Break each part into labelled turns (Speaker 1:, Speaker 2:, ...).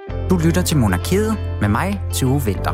Speaker 1: Du lytter til Monarkiet med mig, Tue Winther.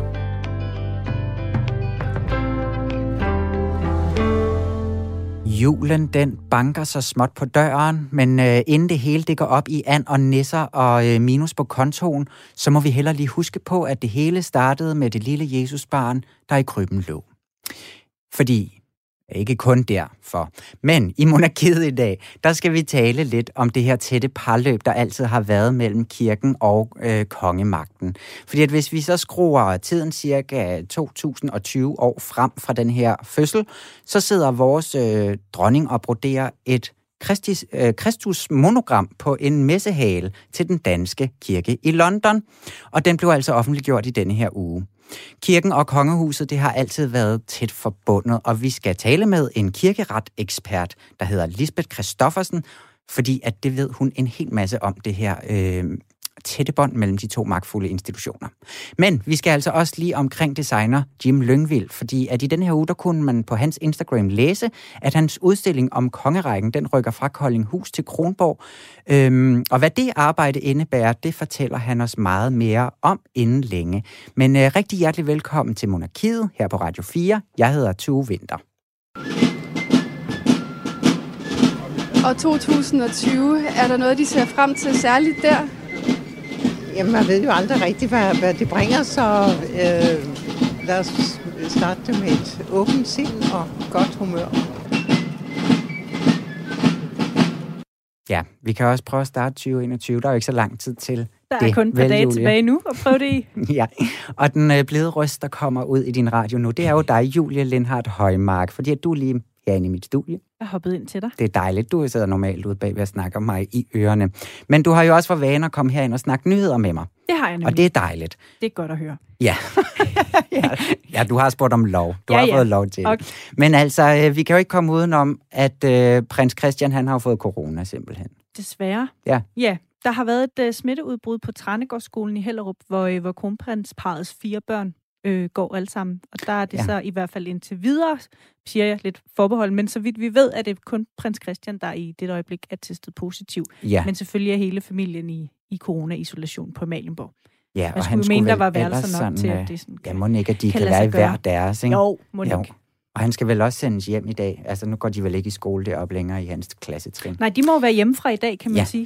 Speaker 1: Julen, den banker så småt på døren, men inden det hele det går op i and og nisser og minus på kontoen, så må vi heller lige huske på, at det hele startede med det lille Jesusbarn, der i krybben lå. Fordi, ikke kun derfor, men i Monarkiet i dag, der skal vi tale lidt om det her tætte parløb, der altid har været mellem kirken og kongemagten. Fordi at hvis vi så skruer tiden cirka 2020 år frem fra den her fødsel, så sidder vores dronning og broderer et Kristus monogram på en messehale til den danske kirke i London, og den blev altså offentliggjort i denne her uge. Kirken og kongehuset, det har altid været tæt forbundet, og vi skal tale med en kirkeret-ekspert, der hedder Lisbeth Christoffersen, fordi at det ved hun en hel masse om det her tætte bånd mellem de to magtfulde institutioner. Men vi skal altså også lige omkring designer Jim Lyngvild, fordi at i den her uge, der kunne man på hans Instagram læse, at hans udstilling om kongerækken, den rykker fra Koldinghus til Kronborg. Og hvad det arbejde indebærer, det fortæller han os meget mere om inden længe. Men rigtig hjertelig velkommen til Monarkiet her på Radio 4. Jeg hedder Tue Winther.
Speaker 2: Og 2020, er der noget, de ser frem til særligt der?
Speaker 3: Jamen, man ved jo aldrig rigtigt, hvad det bringer, så lad os starte det med et åbent sind og godt humør.
Speaker 1: Ja, vi kan også prøve at starte 2021. Der er jo ikke så lang tid til.
Speaker 4: Der er kun et par dage tilbage nu, og prøv det i.
Speaker 1: Ja, og den blide røst, der kommer ud i din radio nu, det er jo dig, Julie Lindhardt Højmark, fordi at du lige herinde i mit studie.
Speaker 4: Jeg har hoppet ind til dig.
Speaker 1: Det er dejligt, du sidder normalt ude bag ved at snakke om mig i ørerne. Men du har jo også for vane at komme herind og snakke nyheder med mig.
Speaker 4: Det har jeg nemlig.
Speaker 1: Og det er dejligt.
Speaker 4: Det er godt at høre.
Speaker 1: Ja. Ja, du har spurgt om lov. Du har fået lov til
Speaker 4: okay.
Speaker 1: det. Men altså, vi kan jo ikke komme udenom, at prins Christian, han har fået corona simpelthen.
Speaker 4: Desværre.
Speaker 1: Ja.
Speaker 4: Ja, der har været et smitteudbrud på Tranegårdsskolen i Hellerup, hvor kronprinsparrets 4 børn går alle sammen. Og der er det så i hvert fald indtil videre, siger jeg lidt forbehold, men så vidt vi ved, er det kun prins Christian, der i det øjeblik er testet positiv. Ja. Men selvfølgelig er hele familien i corona-isolation på Amalienborg.
Speaker 1: Ja,
Speaker 4: og han skulle mene, der var værelser nok til, at det sådan
Speaker 1: ja, må ikke, at de kan være i hver deres, ikke?
Speaker 4: Jo, må ikke.
Speaker 1: Og han skal vel også sendes hjem i dag. Altså, nu går de vel ikke i skole deroppe længere i hans klassetrin.
Speaker 4: Nej, de må være hjemmefra i dag, kan man sige.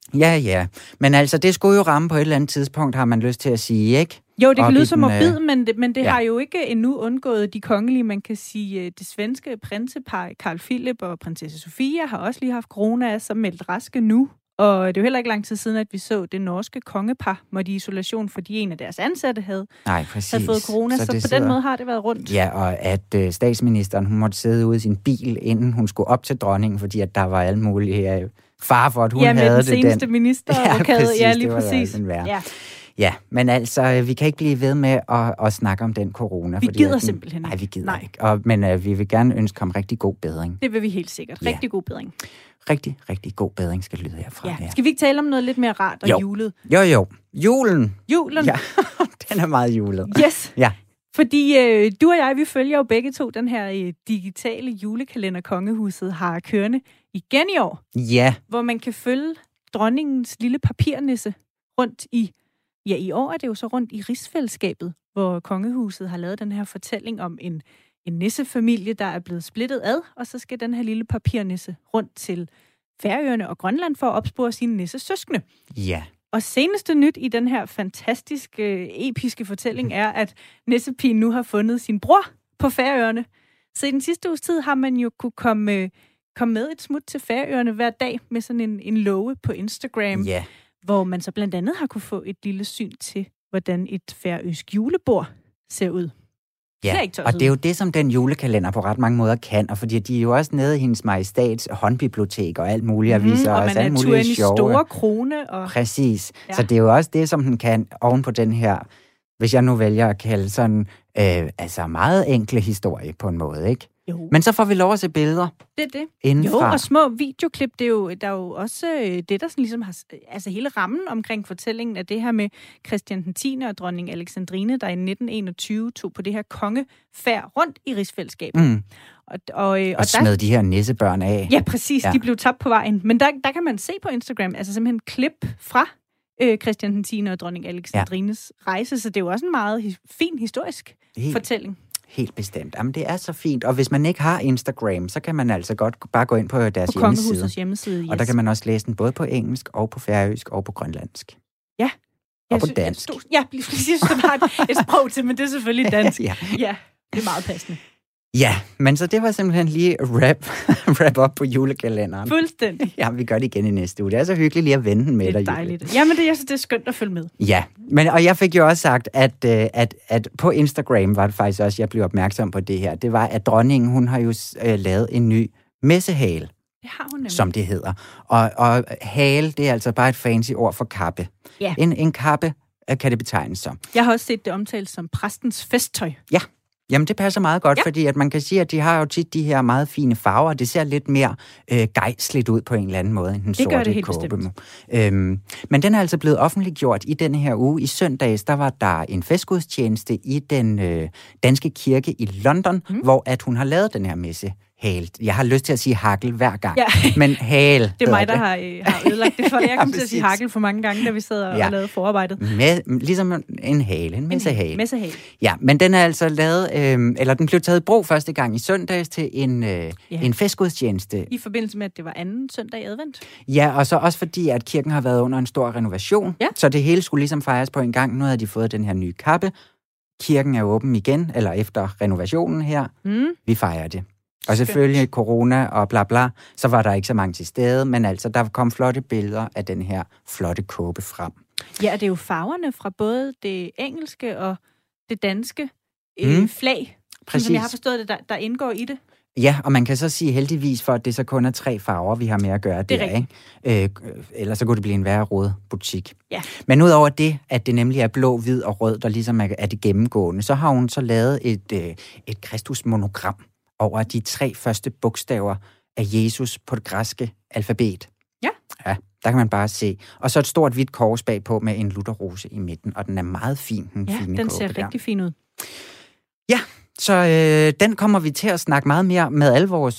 Speaker 1: Ja. Men altså, det skulle jo ramme på et eller andet tidspunkt, har man lyst til at sige, ikke?
Speaker 4: Jo, det kan lyde som morbid, men det har jo ikke endnu undgået de kongelige. Man kan sige, det svenske prinsepar Carl Philip og prinsesse Sofia har også lige haft corona, som meldt raske nu. Og det er jo heller ikke lang tid siden, at vi så det norske kongepar måtte i isolation, fordi en af deres ansatte havde fået corona. Så på den måde har det været rundt.
Speaker 1: Ja, og at statsministeren hun måtte sidde ude i sin bil, inden hun skulle op til dronningen, fordi at der var alle mulige fare for, at hun havde det.
Speaker 4: Ja, med den seneste ministerrokade. Ja, lige præcis.
Speaker 1: Ja, men altså, vi kan ikke blive ved med at snakke om den corona.
Speaker 4: Vi gider simpelthen ikke.
Speaker 1: Nej, vi gider ikke. Men vi vil gerne ønske ham rigtig god bedring.
Speaker 4: Det vil vi helt sikkert. Rigtig god bedring.
Speaker 1: Rigtig, rigtig god bedring skal lyde herfra.
Speaker 4: Ja. Skal vi ikke tale om noget lidt mere rart og julet?
Speaker 1: Jo. Julen.
Speaker 4: Ja,
Speaker 1: den er meget julet.
Speaker 4: Yes. Ja. Fordi du og jeg, vi følger jo begge to den her digitale julekalender, Kongehuset har kørende igen i år.
Speaker 1: Ja.
Speaker 4: Hvor man kan følge dronningens lille papirnisse rundt i år er det jo så rundt i rigsfællesskabet, hvor kongehuset har lavet den her fortælling om en nissefamilie, der er blevet splittet ad, og så skal den her lille papirnisse rundt til Færøerne og Grønland for at opspore sine nissesøskende.
Speaker 1: Ja.
Speaker 4: Og seneste nyt i den her fantastiske, episke fortælling er, at nissepigen nu har fundet sin bror på Færøerne. Så i den sidste uges tid har man jo kunne komme med et smut til Færøerne hver dag med sådan en låge på Instagram.
Speaker 1: Ja.
Speaker 4: Hvor man så blandt andet har kunne få et lille syn til, hvordan et færøsk julebord ser ud.
Speaker 1: Ja, og det er jo det, som den julekalender på ret mange måder kan, og fordi de er jo også nede i hendes majestæts håndbibliotek og alt muligt, og viser
Speaker 4: og
Speaker 1: os alt muligt
Speaker 4: sjove. Og man er store krone. Og...
Speaker 1: Præcis. Ja. Så det er jo også det, som den kan oven på den her, hvis jeg nu vælger at kalde sådan, altså meget enkle historie på en måde, ikke?
Speaker 4: Jo.
Speaker 1: Men så får vi lov at se billeder.
Speaker 4: Det er det.
Speaker 1: Indenfra.
Speaker 4: Jo, og små videoklip, der er jo også det, der sådan ligesom har... Altså hele rammen omkring fortællingen af det her med Christian den 10. og dronning Alexandrine, der i 1921 tog på det her kongefærd rundt i rigsfællesskabet.
Speaker 1: Og smed de her nissebørn af.
Speaker 4: Ja, præcis. Ja. De blev tabt på vejen. Men der kan man se på Instagram, altså simpelthen klip fra Christian 10. og dronning Alexandrines rejse, så det er jo også en meget fin historisk fortælling.
Speaker 1: Helt bestemt. Jamen, det er så fint. Og hvis man ikke har Instagram, så kan man altså godt bare gå ind på deres
Speaker 4: hjemmeside.
Speaker 1: Og der kan man også læse den både på engelsk, og på færøsk, og på grønlandsk.
Speaker 4: Ja.
Speaker 1: Og på dansk.
Speaker 4: Jeg synes, du har et sprog til, men det er selvfølgelig dansk. Ja, det er meget passende.
Speaker 1: Ja, men så det var simpelthen lige wrap op på julekalenderen.
Speaker 4: Fuldstændig.
Speaker 1: Ja, vi gør det igen i næste uge. Det er så hyggeligt lige at vende den med dig.
Speaker 4: Det er dejligt. Jamen, det er skønt at følge med.
Speaker 1: Ja, og jeg fik jo også sagt, at på Instagram var det faktisk også, jeg blev opmærksom på det her. Det var, at dronningen, hun har jo lavet en ny messehale.
Speaker 4: Det har hun nemlig.
Speaker 1: Som det hedder. Og hale, det er altså bare et fancy ord for kappe.
Speaker 4: Ja.
Speaker 1: En kappe kan det betegnes som.
Speaker 4: Jeg har også set det omtalt som præstens festtøj.
Speaker 1: Ja. Jamen, det passer meget godt, fordi at man kan sige, at de har jo tit de her meget fine farver. Det ser lidt mere gejsligt ud på en eller anden måde, end den sorte kåbe. Men den er altså blevet offentliggjort i denne her uge. I søndags, der var der en festgudstjeneste i den danske kirke i London, hvor at hun har lavet den her messe. Hale. Jeg har lyst til at sige hakkel hver gang, men hale.
Speaker 4: Det er mig, der har ødelagt det for det. Jeg kom til at sige hakkel for mange gange, da vi sad og lavede forarbejdet.
Speaker 1: Ligesom en hale, en messehale.
Speaker 4: Messehale.
Speaker 1: Ja, men den er altså lavet, eller den blev taget i brug første gang i søndags til en festgudstjeneste.
Speaker 4: I forbindelse med, at det var anden søndag i advent.
Speaker 1: Ja, og så også fordi, at kirken har været under en stor renovation, så det hele skulle ligesom fejres på en gang. Nu havde de fået den her nye kappe. Kirken er åben igen, eller efter renovationen her. Vi fejrer det. Og selvfølgelig corona og bla bla, så var der ikke så mange til stede, men altså, der kom flotte billeder af den her flotte kåbe frem.
Speaker 4: Ja, og det er jo farverne fra både det engelske og det danske flag, som jeg har forstået det, der indgår i det.
Speaker 1: Ja, og man kan så sige heldigvis for, at det så kun er 3 farver, vi har med at gøre det der, ikke? Ellers så kunne det blive en værre rød butik.
Speaker 4: Ja.
Speaker 1: Men udover det, at det nemlig er blå, hvid og rød, der ligesom er det gennemgående, så har hun så lavet et Kristus-monogram over de 3 første bogstaver af Jesus på det græske alfabet.
Speaker 4: Ja.
Speaker 1: Ja, der kan man bare se. Og så et stort hvidt kors bagpå med en lutherrose i midten, og den er meget fin, den fine
Speaker 4: den ser rigtig fin ud.
Speaker 1: Ja, så den kommer vi til at snakke meget mere med alle vores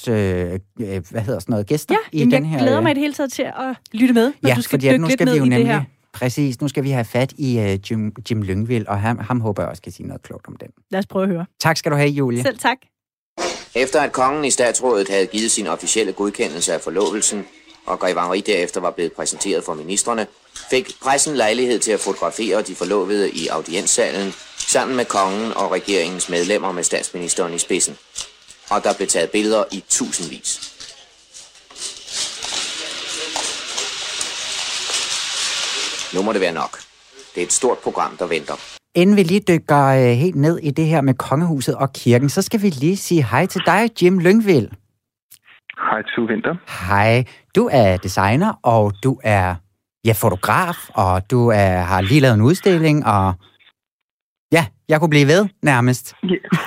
Speaker 1: gæster i den her.
Speaker 4: Jeg glæder mig i det hele taget til at lytte med, når du skal dykke lidt ned i det her.
Speaker 1: Præcis, nu skal vi have fat i Jim Lyngvild, og ham håber jeg også kan sige noget klogt om den.
Speaker 4: Lad os prøve at høre.
Speaker 1: Tak skal du have, Julie.
Speaker 4: Selv tak.
Speaker 5: Efter at kongen i statsrådet havde givet sin officielle godkendelse af forlovelsen, og Grev Henri derefter var blevet præsenteret for ministrene, fik pressen lejlighed til at fotografere de forlovede i audienssalen, sammen med kongen og regeringens medlemmer med statsministeren i spidsen. Og der blev taget billeder i tusindvis. Nu må det være nok. Det er et stort program, der venter.
Speaker 1: Inden vi lige dykker helt ned i det her med kongehuset og kirken, så skal vi lige sige hej til dig, Jim Lyngvild.
Speaker 6: Hej til Vinter.
Speaker 1: Hej. Du er designer, og du er fotograf, og du har lige lavet en udstilling, og jeg kunne blive ved nærmest.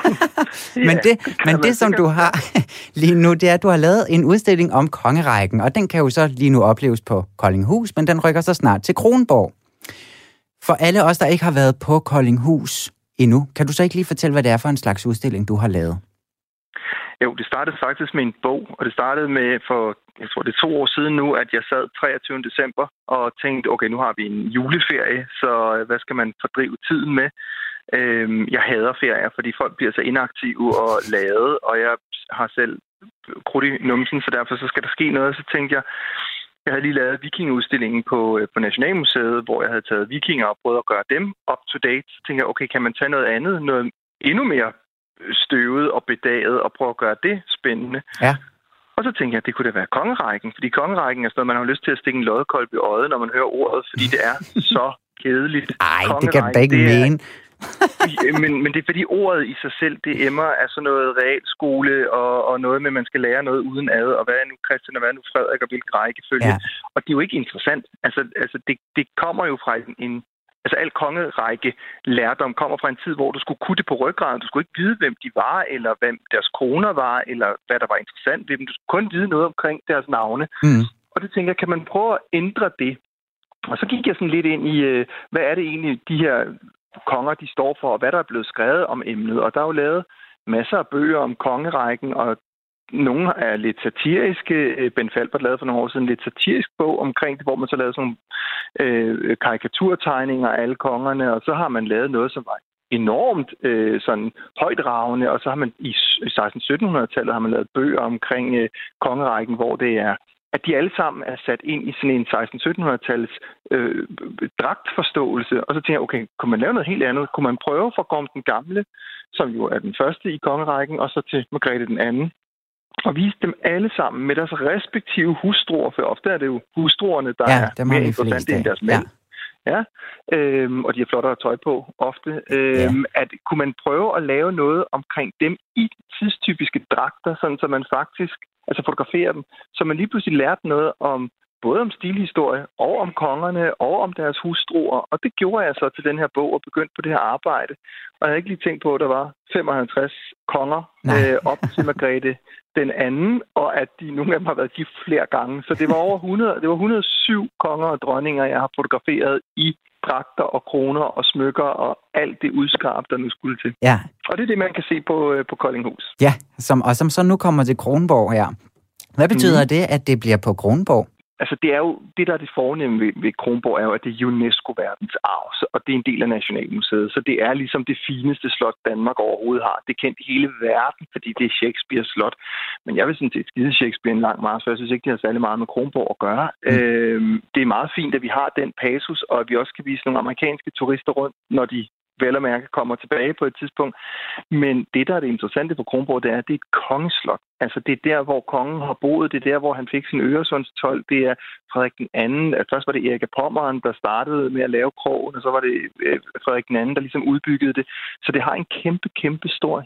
Speaker 1: Men det, som du har lige nu, det er, at du har lavet en udstilling om kongerækken, og den kan jo så lige nu opleves på Koldinghus, men den rykker så snart til Kronborg. For alle os, der ikke har været på Koldinghus endnu, kan du så ikke lige fortælle, hvad det er for en slags udstilling, du har lavet?
Speaker 6: Jo, det startede faktisk med en bog, og det startede med jeg tror det er 2 år siden nu, at jeg sad 23. december og tænkte, okay, nu har vi en juleferie, så hvad skal man fordrive tiden med? Jeg hader ferier, fordi folk bliver så inaktive og lade, og jeg har selv krudt i numsen, så derfor så skal der ske noget. Så tænkte jeg havde lige lavet vikingudstillingen på Nationalmuseet, hvor jeg havde taget vikinger og prøvet at gøre dem up to date. Så tænkte jeg, okay, kan man tage noget andet, noget endnu mere støvet og bedaget, og prøve at gøre det spændende?
Speaker 1: Ja. Og
Speaker 6: så tænkte jeg, at det kunne da være kongerækken, fordi kongerækken er sådan noget, man har lyst til at stikke en loddekolb i øjet, når man hører ordet, fordi det er så kedeligt.
Speaker 1: Ej, det kan du da ikke mene.
Speaker 6: Men det er fordi ordet i sig selv, det emmer af sådan noget realskole og noget med, at man skal lære noget uden ad, og hvad er nu Christian, og hvad er nu Frederik, og hvilken rækkefølge. Ja. Og det er jo ikke interessant. Altså det kommer jo fra Altså al kongerække lærdom kommer fra en tid, hvor du skulle kunne det på ryggraden. Du skulle ikke vide, hvem de var, eller hvem deres koner var, eller hvad der var interessant ved dem. Du skulle kun vide noget omkring deres navne. Og det tænker jeg, kan man prøve at ændre det? Og så gik jeg sådan lidt ind i, hvad er det egentlig, de her konger, de står for, og hvad der er blevet skrevet om emnet. Og der er jo lavet masser af bøger om kongerækken, og nogle er lidt satiriske. Ben Falbert lavede for nogle år siden en lidt satirisk bog omkring det, hvor man så lavede sådan nogle karikaturtegninger af alle kongerne, og så har man lavet noget, som var enormt sådan højdragende, og så har man i 1600-1700-tallet har man lavet bøger omkring kongerækken, hvor det er, at de alle sammen er sat ind i sådan en 1600-1700-tallets dragtforståelse. Og så tænker jeg, okay, kunne man lave noget helt andet? Kunne man prøve fra Gorm den Gamle, som jo er den første i kongerækken, og så til Margrethe den anden, og vise dem alle sammen med deres respektive hustruer, for ofte er det jo hustruerne, der er mere interessante end deres mænd. Ja, og de har flottere tøj på ofte. At kunne man prøve at lave noget omkring dem i tidstypiske dragter, sådan så man faktisk fotograferer dem, så man lige pludselig lærte noget om både om stilhistorie og om kongerne og om deres hustruer. Og det gjorde jeg så til den her bog og begyndte på det her arbejde. Og jeg havde ikke lige tænkt på, at der var 55 konger op til Margrethe den anden, og at nogle af dem har været gift flere gange. Så det var over 100, det var 107 konger og dronninger, jeg har fotograferet i dragter og kroner og smykker og alt det udskarp, der nu skulle til. Ja. Og det er det, man kan se på Koldinghus.
Speaker 1: Ja, som så nu kommer til Kronborg her. Hvad betyder det, at det bliver på Kronborg?
Speaker 6: Altså, det er jo det, der er det fornemme ved Kronborg, er jo, at det er UNESCO-verdensarv, og det er en del af Nationalmuseet. Så det er ligesom det fineste slot, Danmark overhovedet har. Det er kendt i hele verden, fordi det er Shakespeares slot. Men jeg vil sådan set skide Shakespeare en lang march, for jeg synes ikke, det har særlig meget med Kronborg at gøre. Det er meget fint, at vi har den passus, og at vi også kan vise nogle amerikanske turister rundt, når de vel at mærke kommer tilbage på et tidspunkt. Men det, der er det interessante på Kronborg, det er, at det er et kongeslot. Altså, det er der, hvor kongen har boet. Det er der, hvor han fik sin Øresundstold. Det er Frederik den anden. Først var det Erik af Pommern, der startede med at lave krogen, og så var det Frederik den anden, der ligesom udbyggede det. Så det har en kæmpe stor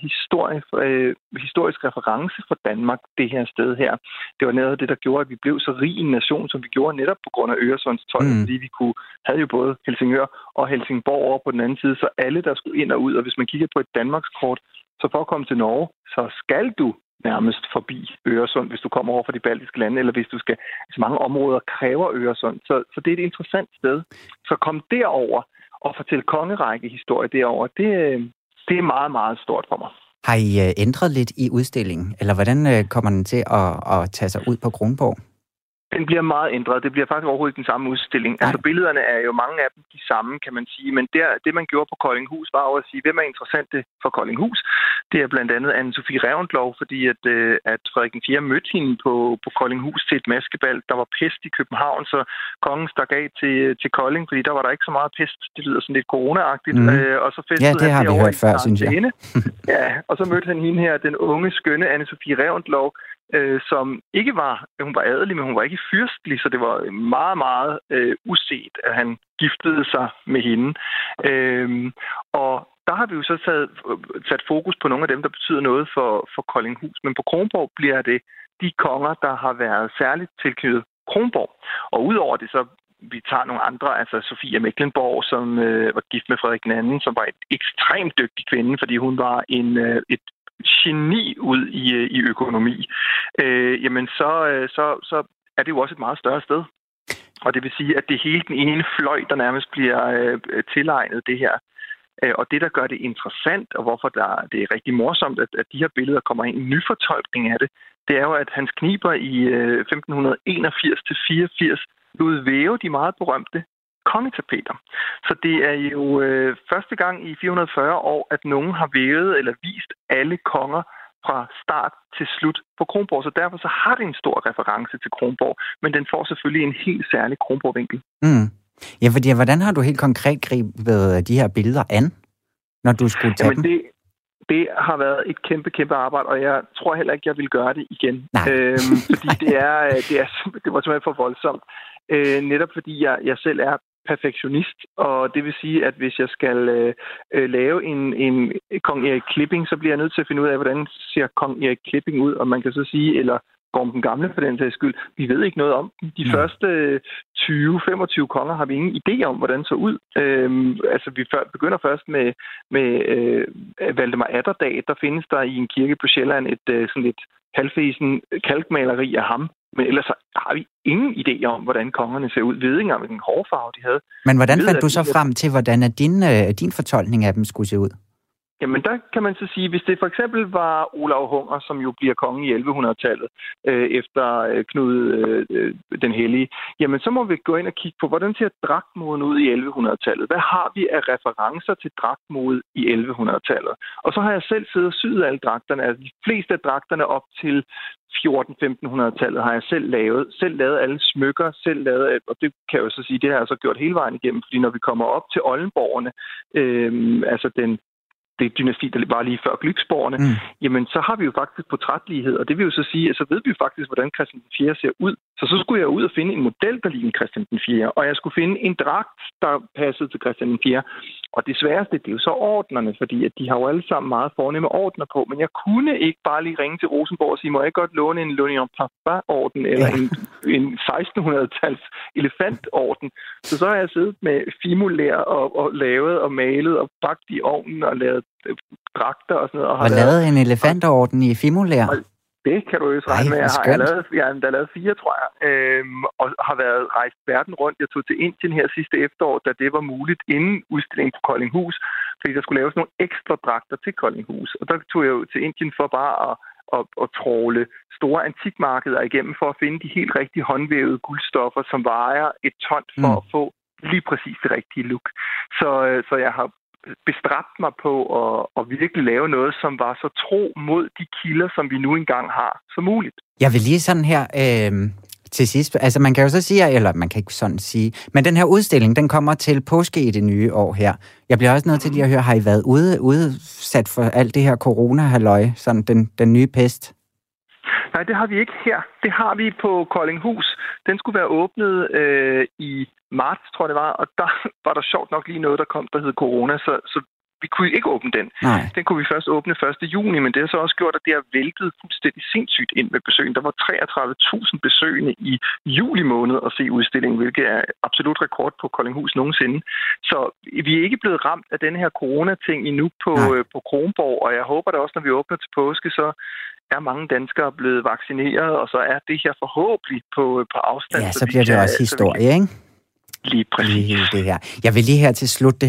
Speaker 6: historisk reference for Danmark, det her sted her. Det var noget af det, der gjorde, at vi blev så rig en nation, som vi gjorde netop på grund af Øresundstolden, fordi vi havde jo både Helsingør og Helsingborg over på den anden side, så alle, der skulle ind og ud, og hvis man kigger på et Danmarkskort, så for at komme til Norge, så skal du nærmest forbi Øresund, hvis du kommer over fra de baltiske lande, eller hvis du skal... Altså mange områder kræver Øresund, så det er et interessant sted. Så kom derover og fortælle kongerækkehistorie derover, det er meget, meget stort for mig.
Speaker 1: Har I ændret lidt i udstillingen, eller hvordan kommer den til at tage sig ud på Kronborg?
Speaker 6: Den bliver meget ændret. Det bliver faktisk overhovedet ikke den samme udstilling. Nej. Altså billederne er jo mange af dem de samme, kan man sige. Men det man gjorde på Koldinghus, var jo at sige, hvem er interessante for Koldinghus? Det er blandt andet Anne-Sophie Reventlow, fordi at Frederik IV mødte hende på Koldinghus til et maskebal. Der var pest i København, så kongen stak af til Kolding, fordi der var der ikke så meget pest. Det lyder sådan lidt corona-agtigt. Og så festede
Speaker 1: det har vi hørt før, synes jeg.
Speaker 6: Ja, og så mødte han hende her, den unge, skønne Anne-Sophie Reventlow, som ikke var, hun var adelig, men hun var ikke fyrstelig, så det var meget, meget uset, at han giftede sig med hende. Og der har vi jo så sat fokus på nogle af dem, der betyder noget for Koldinghus, men på Kronborg bliver det de konger, der har været særligt tilknyttet Kronborg. Og udover det, så vi tager nogle andre, altså Sofia Mecklenborg, som var gift med Frederik II, som var et ekstremt dygtig kvinde, fordi hun var et geni ud i økonomi, jamen så er det jo også et meget større sted. Og det vil sige, at det er hele den ene fløj, der nærmest bliver tilegnet det her. Og det, der gør det interessant, og hvorfor det er rigtig morsomt, at de her billeder kommer ind i en nyfortolkning af det, det er jo, at Hans Kniber i 1581-84 lod væve de meget berømte kongetapeter. Så det er jo første gang i 440 år, at nogen har vævet eller vist alle konger fra start til slut på Kronborg. Så derfor så har det en stor reference til Kronborg, men den får selvfølgelig en helt særlig Kronborg-vinkel.
Speaker 1: Ja, fordi hvordan har du helt konkret grebet de her billeder an, når du skulle tage dem?
Speaker 6: Det har været et kæmpe arbejde, og jeg tror heller ikke, jeg vil gøre det igen. Fordi det var simpelthen for voldsomt. Netop fordi jeg selv er perfektionist, og det vil sige, at hvis jeg skal lave en kong Erik Klipping, så bliver jeg nødt til at finde ud af, hvordan ser kong Erik Klipping ud, og man kan så sige, eller Gorm den Gamle for den sags skyld, vi ved ikke noget om dem. De første 20-25 konger har vi ingen idé om, hvordan det så ud. Vi begynder først med Valdemar Atterdag. Der findes der i en kirke på Sjælland sådan et halvfesen kalkmaleri af ham. Men ellers så har vi ingen idé om, hvordan kongerne ser ud. Vi ved ikke engang, hvilken hårfarve de havde.
Speaker 1: Men hvordan fandt du så frem til, hvordan din fortolkning af dem skulle se ud?
Speaker 6: Jamen, der kan man så sige, hvis det for eksempel var Olav Hunger, som jo bliver konge i 1100-tallet, efter Knud den Hellige, jamen så må vi gå ind og kigge på, hvordan ser dragtmoden ud i 1100-tallet? Hvad har vi af referencer til dragtmode i 1100-tallet? Og så har jeg selv siddet og syet alle dragterne. Altså de fleste af dragterne op til 1400-1500-tallet har jeg selv lavet alle smykker, selv lavet, og det kan jeg jo så sige, det har jeg så gjort hele vejen igennem, fordi når vi kommer op til Oldenborgerne, altså det dynasti, der var lige før Glücksborgerne, jamen så har vi jo faktisk portrætlighed, og det vil jo så sige, at så ved vi jo faktisk, hvordan Christian 4 ser ud. Så skulle jeg ud og finde en model, der lignede Christian 4, og jeg skulle finde en dragt, der passede til Christian 4. Og det sværeste, det er jo så ordnerne, fordi at de har jo alle sammen meget fornemme ordner på, men jeg kunne ikke bare lige ringe til Rosenborg og sige, må jeg ikke godt låne en Lonion Parfum-orden eller en 1600-tals elefantorden. Så har jeg siddet med fimolær og lavet og malet og bagt i ovnen og lavet dragter og sådan noget.
Speaker 1: Og lavet en elefantorden i fimolær?
Speaker 6: Det kan du jo regne med. Jeg har lavet 4, tror jeg, og har været rejst verden rundt. Jeg tog til Indien her sidste efterår, da det var muligt inden udstillingen på Koldinghus, fordi der skulle laves nogle ekstra dragter til Koldinghus. Og der tog jeg jo til Indien for bare at tråle store antikmarkeder igennem for at finde de helt rigtige håndvævede guldstoffer, som vejer et ton for at få lige præcis det rigtige look. Så jeg har bestræbt mig på at virkelig lave noget, som var så tro mod de kilder, som vi nu engang har, som muligt.
Speaker 1: Jeg vil lige sådan her til sidst, altså man kan jo så sige, eller man kan ikke sådan sige, men den her udstilling, den kommer til påske i det nye år her. Jeg bliver også nødt til lige at høre, har I været udsat for alt det her corona-halløj, sådan den nye pest?
Speaker 6: Nej, det har vi ikke her. Det har vi på Koldinghus. Den skulle være åbnet i marts, tror jeg det var, og der var der sjovt nok lige noget, der kom, der hed corona, så vi kunne ikke åbne den.
Speaker 1: Nej.
Speaker 6: Den kunne vi først åbne 1. juni, men det har så også gjort, at det har væltet fuldstændig sindssygt ind med besøgen. Der var 33.000 besøgende i juli måned at se udstillingen, hvilket er absolut rekord på Koldinghus nogensinde. Så vi er ikke blevet ramt af den her corona-ting endnu på Kronborg, og jeg håber da også, når vi åbner til påske, så er mange danskere blevet vaccineret, og så er det her forhåbentlig på afstand.
Speaker 1: Ja, så bliver det også historie, ikke?
Speaker 6: Lige præcis.
Speaker 1: Det her. Jeg vil lige her til slut, det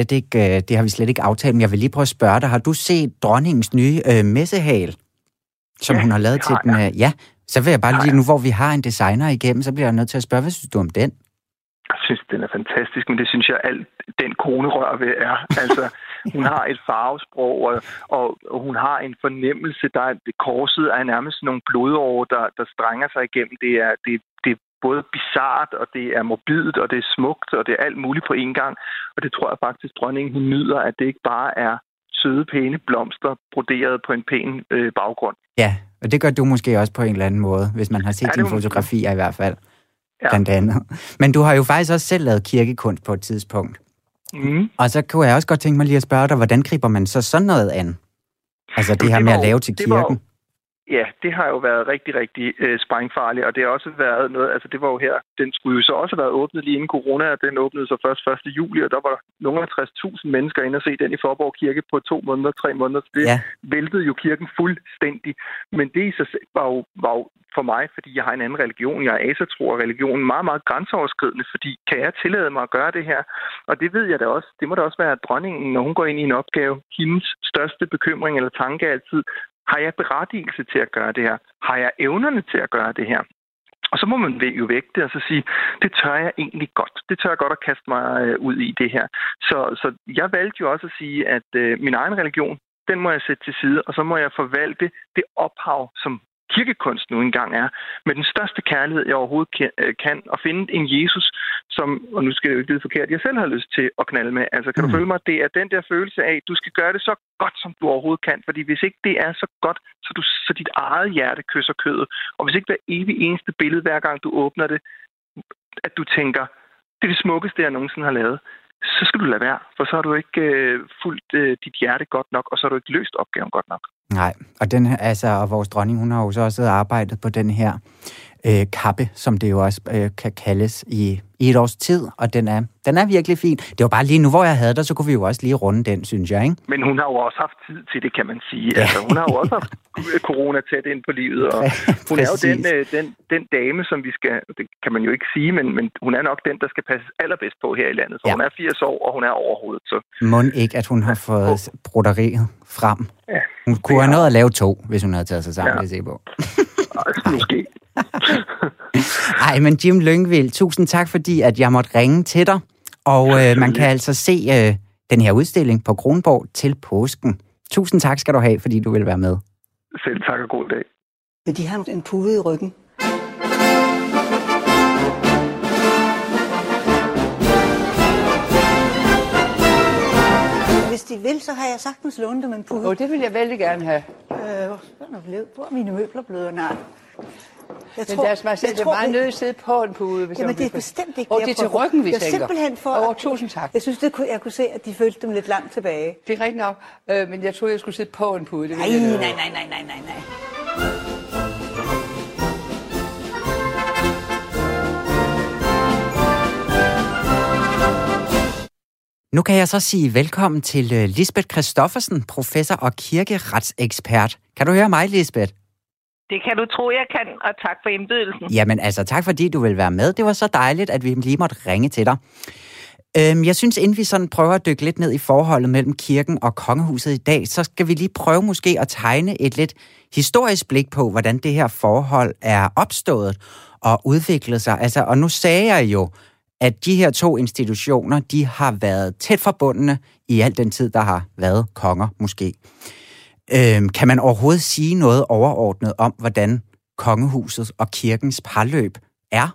Speaker 1: har vi slet ikke aftalt, men jeg vil lige prøve at spørge dig, har du set dronningens nye messehal, som hun har lavet til den? Ja, så vil jeg bare lige, nu hvor vi har en designer igennem, så bliver jeg nødt til at spørge, hvad synes du om den?
Speaker 6: Jeg synes, den er fantastisk, men det synes jeg alt den kronerør ved er. Altså, hun har et farvesprog, og hun har en fornemmelse, korset er nærmest nogle blodårer, der strænger sig igennem. Det er både bizart, og det er morbidt, og det er smukt, og det er alt muligt på en gang. Og det tror jeg faktisk, dronningen hun nyder, at det ikke bare er søde, pæne blomster broderet på en pæn baggrund.
Speaker 1: Ja, og det gør du måske også på en eller anden måde, hvis man har set dine fotografier i hvert fald. Ja. Blandt andet. Men du har jo faktisk også selv lavet kirkekunst på et tidspunkt. Og så kunne jeg også godt tænke mig lige at spørge dig, hvordan griber man så sådan noget an? Altså det her med at lave til kirken?
Speaker 6: Ja, det har jo været rigtig, rigtig sprængfarligt, og det har også været noget, altså det var jo her, den skulle jo så også have været åbnet lige inden corona, og den åbnede så først 1. juli, og der var nogle af 60.000 mennesker inde og se den i Faaborg Kirke på 2 måneder, 3 måneder, så det væltede jo kirken fuldstændig. Men det i sig selv var jo for mig, fordi jeg har en anden religion, jeg er asatro, og religionen meget, meget grænseoverskridende, fordi kan jeg tillade mig at gøre det her? Og det ved jeg da også, det må da også være dronningen, når hun går ind i en opgave, hendes største bekymring eller tanke altid, har jeg berettigelse til at gøre det her? Har jeg evnerne til at gøre det her? Og så må man jo vægte det og så sige, det tør jeg egentlig godt. Det tør jeg godt at kaste mig ud i det her. Så jeg valgte jo også at sige, at min egen religion, den må jeg sætte til side, og så må jeg forvalte det ophav, som kirkekunst nu engang er, med den største kærlighed, jeg overhovedet kan, og finde en Jesus, som, og nu skal jeg jo ikke lyde forkert, jeg selv har lyst til at knalde med. Altså, kan du følge mig? Det er den der følelse af, du skal gøre det så godt, som du overhovedet kan, fordi hvis ikke det er så godt, så dit eget hjerte kysser kødet, og hvis ikke hver evig eneste billede, hver gang du åbner det, at du tænker, det er det smukkeste, jeg nogensinde har lavet, så skal du lade være, for så har du ikke fulgt dit hjerte godt nok, og så har du ikke løst opgaven godt nok.
Speaker 1: Nej, og og vores dronning, hun har jo så også arbejdet på den her kappe, som det jo også kan kaldes, i et års tid, og den er virkelig fin. Det var bare lige nu, hvor jeg havde dig, så kunne vi jo også lige runde den, synes jeg, ikke?
Speaker 6: Men hun har jo også haft tid til det, kan man sige. Ja. Altså, hun har jo også haft corona tæt ind på livet, og hun er jo den dame, som vi skal, det kan man jo ikke sige, men hun er nok den, der skal passes allerbedst på her i landet, for hun er 80 år, og hun er overhovedet. Så.
Speaker 1: Mon ikke, at hun har fået broderiet frem. Ja, hun kunne have nået at lave 2, hvis hun havde taget sig sammen, det se på.
Speaker 6: Måske.
Speaker 1: Ej, men Jim Lyngvild, tusind tak, fordi at jeg måtte ringe til dig. Og man kan altså se den her udstilling på Kronborg til påsken. Tusind tak skal du have, fordi du vil være med.
Speaker 6: Selv tak og god dag.
Speaker 7: De har en pude i ryggen. Hvis de vil, så har jeg sagtens lånt dem en pude.
Speaker 8: Det vil jeg vældig gerne have.
Speaker 7: Hvor er mine møbler blevet? Nej.
Speaker 8: Jeg tror, det er meget nødt til at sidde på en pude. Hvis
Speaker 7: jamen, det er bestemt ikke
Speaker 8: det er til ryggen, vi tænker.
Speaker 7: Simpelthen for...
Speaker 8: Tusind tak.
Speaker 7: Jeg synes, jeg kunne se, at de følte dem lidt langt tilbage.
Speaker 8: Det er rigtigt nok, men jeg troede, jeg skulle sidde på en pude.
Speaker 7: Nej.
Speaker 1: Nu kan jeg så sige velkommen til Lisbeth Christoffersen, professor og kirkeretsekspert. Kan du høre mig, Lisbeth?
Speaker 9: Det kan du tro, jeg kan, og tak for indbydelsen.
Speaker 1: Jamen altså, tak fordi du vil være med. Det var så dejligt, at vi lige måtte ringe til dig. Jeg synes, inden vi sådan prøver at dykke lidt ned i forholdet mellem kirken og kongehuset i dag, så skal vi lige prøve måske at tegne et lidt historisk blik på, hvordan det her forhold er opstået og udviklet sig. Altså, og nu sagde jeg jo, at de her 2 institutioner, de har været tæt forbundne i al den tid, der har været konger måske. Kan man overhovedet sige noget overordnet om, hvordan kongehuset og kirkens parløb er?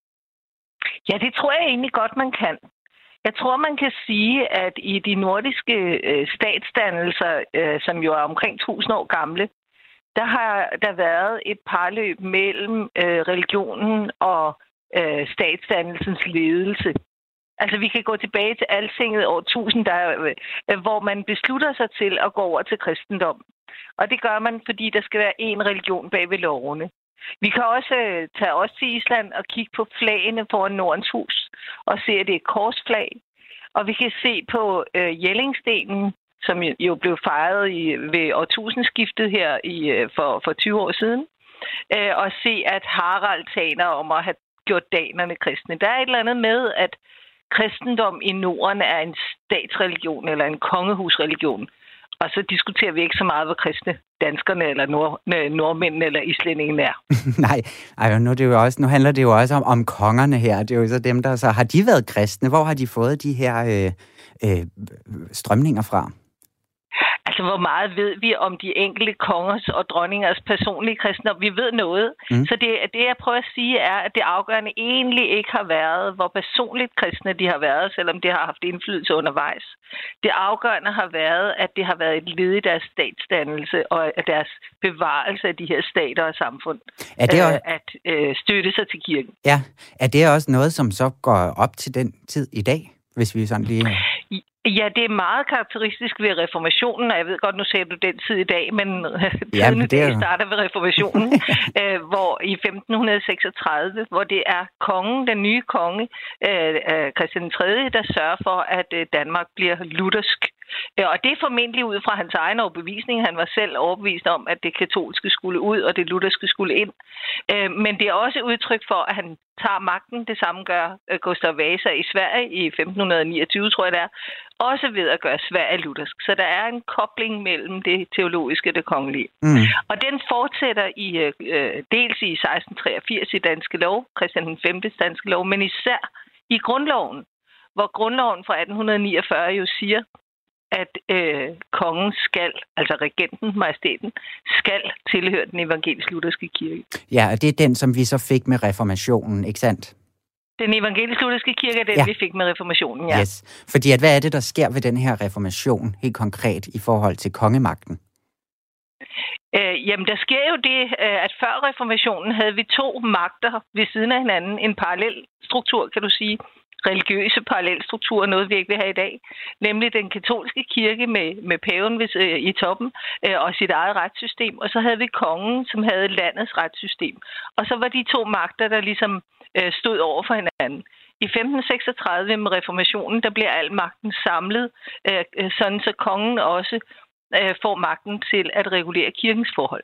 Speaker 9: Ja, det tror jeg egentlig godt, man kan. Jeg tror, man kan sige, at i de nordiske statsdannelser, som jo er omkring 1000 år gamle, der har der været et parløb mellem religionen og statsdannelsens ledelse. Altså, vi kan gå tilbage til Altinget år 1000, hvor man beslutter sig til at gå over til kristendom. Og det gør man, fordi der skal være én religion bag ved lovene. Vi kan også tage os til Island og kigge på flagene foran Nordens hus og se, at det er et korsflag. Og vi kan se på Jellingstenen, som jo blev fejret ved årtusindskiftet her for 20 år siden, og se, at Harald taler om at have gjort danerne kristne. Der er et eller andet med, at kristendom i Norden er en statsreligion eller en kongehusreligion. Og så diskuterer vi ikke så meget, hvor kristne danskerne eller nordmændene eller islændingene er.
Speaker 1: Nej, nu handler det jo også om kongerne her. Det er jo så dem, der så har de været kristne. Hvor har de fået de her strømninger fra?
Speaker 9: Altså, hvor meget ved vi om de enkelte kongers og dronningers personlige kristendom? Vi ved noget. Så det, jeg prøver at sige, er, at det afgørende egentlig ikke har været, hvor personligt kristne de har været, selvom det har haft indflydelse undervejs. Det afgørende har været, at det har været et led i deres statsdannelse og deres bevarelse af de her stater og samfund. Er det også... At støtte sig til kirken.
Speaker 1: Ja, er det også noget, som så går op til den tid i dag, hvis vi sådan lige...
Speaker 9: Ja, det er meget karakteristisk ved reformationen, og jeg ved godt, nu ser du den tid i dag, men tiden i dag starter ved reformationen, hvor i 1536, hvor det er kongen, den nye konge, Christian III, der sørger for, at Danmark bliver luthersk. Og det er formentlig ud fra hans egen overbevisning. Han var selv overbevist om, at det katolske skulle ud, og det lutherske skulle ind. Men det er også udtryk for, at han tager magten. Det samme gør Gustav Vasa i Sverige i 1529, tror jeg det er. Også ved at gøre Sverige luthersk. Så der er en kobling mellem det teologiske og det kongelige. Og den fortsætter dels i 1683 i Danske Lov, Christian V Danske Lov, men især i grundloven, hvor grundloven fra 1849 jo siger, at kongen skal, altså regenten, majestæten, skal tilhøre den evangelisk-lutherske kirke.
Speaker 1: Ja, og det er den, som vi så fik med reformationen, ikke sandt?
Speaker 9: Den evangelisk-lutherske kirke er den, vi fik med reformationen, ja.
Speaker 1: Yes. Fordi hvad er det, der sker ved den her reformation, helt konkret, i forhold til kongemagten?
Speaker 9: Jamen, der sker jo det, at før reformationen havde vi 2 magter ved siden af hinanden, en parallel struktur, kan du sige. religiøse parallelstrukturer, noget vi ikke vil have i dag, nemlig den katolske kirke med paven i toppen og sit eget retssystem, og så havde vi kongen, som havde landets retssystem. Og så var de to magter, der ligesom stod over for hinanden. I 1536 med reformationen, der bliver al magten samlet, sådan så kongen også får magten til at regulere kirkens forhold.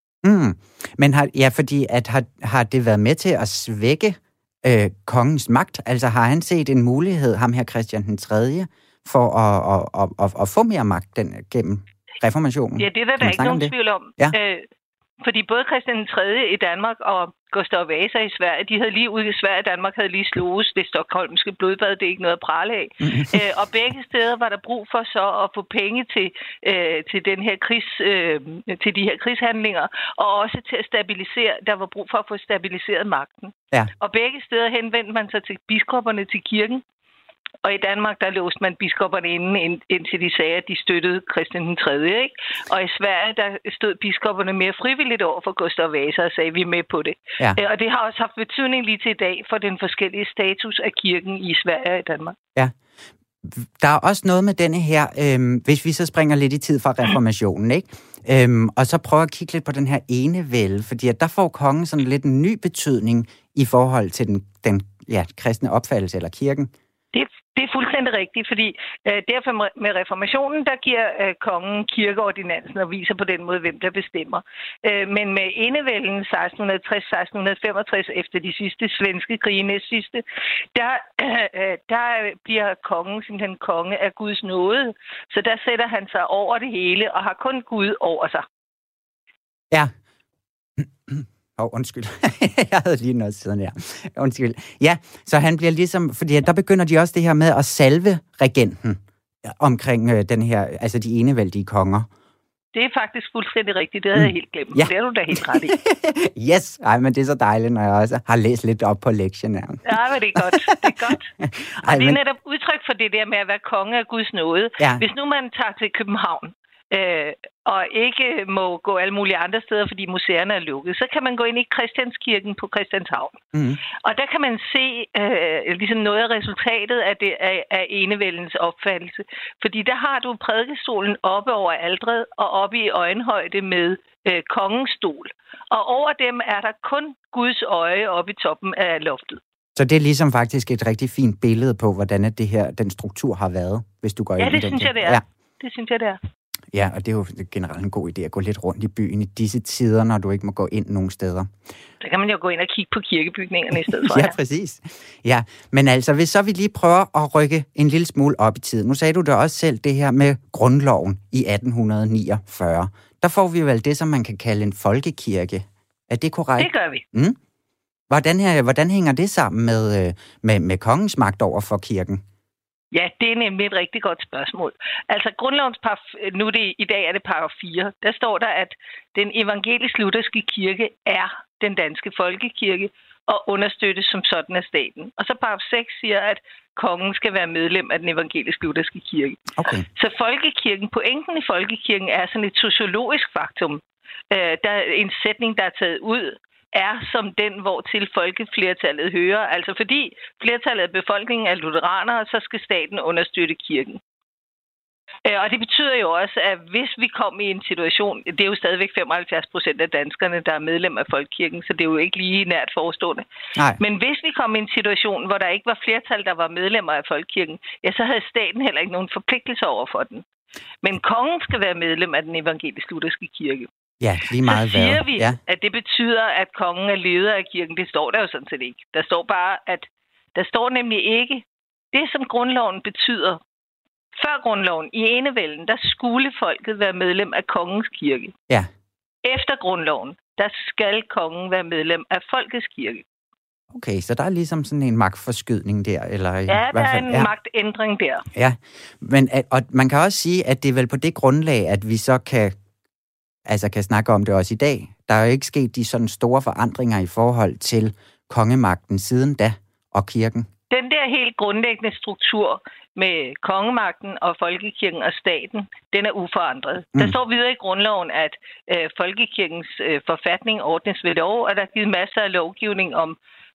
Speaker 1: Men fordi har det været med til at svække kongens magt? Altså har han set en mulighed, ham her Christian den 3., for at få mere magt gennem reformationen?
Speaker 9: Ja, det er der ikke nogen tvivl om. Ja. Fordi både Christian den 3. i Danmark og Gustav Vasa i Sverige, de havde lige ude i Sverige, Danmark havde lige slået det stockholmske blodbad, det er ikke noget at prale af. Og begge steder var der brug for så at få penge til den her til de her krigshandlinger, og også til at stabilisere, der var brug for at få stabiliseret magten. Ja. Og begge steder henvendte man sig til biskopperne, til kirken. Og i Danmark, der låste man biskopperne indtil de sagde, at de støttede Christian den 3., ikke? Og i Sverige, der stod biskopperne mere frivilligt over for Gustav Vasa og sagde, vi er med på det. Ja. Og det har også haft betydning lige til i dag for den forskellige status af kirken i Sverige og i Danmark. Ja.
Speaker 1: Der er også noget med denne her, hvis vi så springer lidt i tid fra reformationen, ikke? Og så prøver at kigge lidt på den her enevælde, fordi at der får kongen sådan lidt en ny betydning i forhold til den kristne opfattelse eller kirken.
Speaker 9: Det er fuldstændig rigtigt, fordi derfor med reformationen, der giver kongen kirkeordinansen og viser på den måde, hvem der bestemmer. Men med enevælden 1660-1665, efter de sidste svenske krige, næstsidste, der bliver kongen simpelthen konge af Guds nåde. Så der sætter han sig over det hele og har kun Gud over sig.
Speaker 1: Ja. Undskyld. Jeg havde lige noget siden her. Undskyld. Ja, så han bliver ligesom, fordi der begynder de også det her med at salve regenten omkring den her, altså de enevældige konger.
Speaker 9: Det er faktisk fuldstændig rigtigt. Det havde jeg helt glemt. Ja. Det er du da helt ret i.
Speaker 1: Yes. Ej, men det er så dejligt, når jeg også har læst lidt op på lektien her.
Speaker 9: Ja, men det er godt. Det er godt. Og det er netop udtryk for det der med at være konge af Guds nåde. Ja. Hvis nu man tager til København, og ikke må gå alle mulige andre steder, fordi museerne er lukket, så kan man gå ind i Christianskirken på Christianshavn. Mm. Og der kan man se ligesom noget af resultatet af enevældens opfattelse. Fordi der har du prædikestolen oppe over alteret og oppe i øjenhøjde med kongens stol. Og over dem er der kun Guds øje oppe i toppen af loftet.
Speaker 1: Så det er ligesom faktisk et rigtig fint billede på, hvordan den struktur har været, hvis du går ind i den.
Speaker 9: Ja, det synes jeg, det er. Ja. Det synes jeg, det er.
Speaker 1: Ja, og det er jo generelt en god idé at gå lidt rundt i byen i disse tider, når du ikke må gå ind nogen steder.
Speaker 9: Så kan man jo gå ind og kigge på kirkebygningerne i stedet for.
Speaker 1: Ja, præcis. Ja, men altså, hvis så vi lige prøver at rykke en lille smule op i tiden. Nu sagde du da også selv det her med grundloven i 1849. Der får vi vel det, som man kan kalde en folkekirke. Er det korrekt?
Speaker 9: Det gør vi.
Speaker 1: Mm? Hvordan hænger det sammen med kongens magt over for kirken?
Speaker 9: Ja, det er nemlig et rigtig godt spørgsmål. Altså grundlovens i dag er det paragraf 4. Der står der, at den evangelisk-lutherske kirke er den danske folkekirke og understøttes som sådan af staten. Og så paragraf 6 siger, at kongen skal være medlem af den evangelisk-lutherske kirke. Okay. Så folkekirken, pointen i folkekirken er sådan et sociologisk faktum. Der er en sætning, der er taget ud, er som den, hvor til folkeflertallet hører. Altså fordi flertallet af befolkningen er lutheranere, så skal staten understøtte kirken. Og det betyder jo også, at hvis vi kom i en situation, det er jo stadigvæk 75% af danskerne, der er medlem af folkekirken, så det er jo ikke lige nært forestående. Nej. Men hvis vi kom i en situation, hvor der ikke var flertal, der var medlemmer af folkekirken, ja, så havde staten heller ikke nogen forpligtelse over for den. Men kongen skal være medlem af den evangelisk-lutherske kirke.
Speaker 1: Ja, lige meget
Speaker 9: så siger vi, at det betyder, at kongen er leder af kirken. Det står der jo sådan set ikke. Der står bare, at der står nemlig ikke det, som grundloven betyder. Før grundloven, i enevælden, der skulle folket være medlem af kongens kirke. Ja. Efter grundloven, der skal kongen være medlem af folkets kirke.
Speaker 1: Okay, så der er ligesom sådan en magtforskydning der? Eller
Speaker 9: ja, der er en magtændring der.
Speaker 1: Ja, men og man kan også sige, at det er vel på det grundlag, at vi så kan snakke om det også i dag. Der er jo ikke sket de sådan store forandringer i forhold til kongemagten siden da og kirken.
Speaker 9: Den der helt grundlæggende struktur med kongemagten og folkekirken og staten, den er uforandret. Der står videre i grundloven, at folkekirkens forfatning ordnes ved lov, og der er givet masser af lovgivning om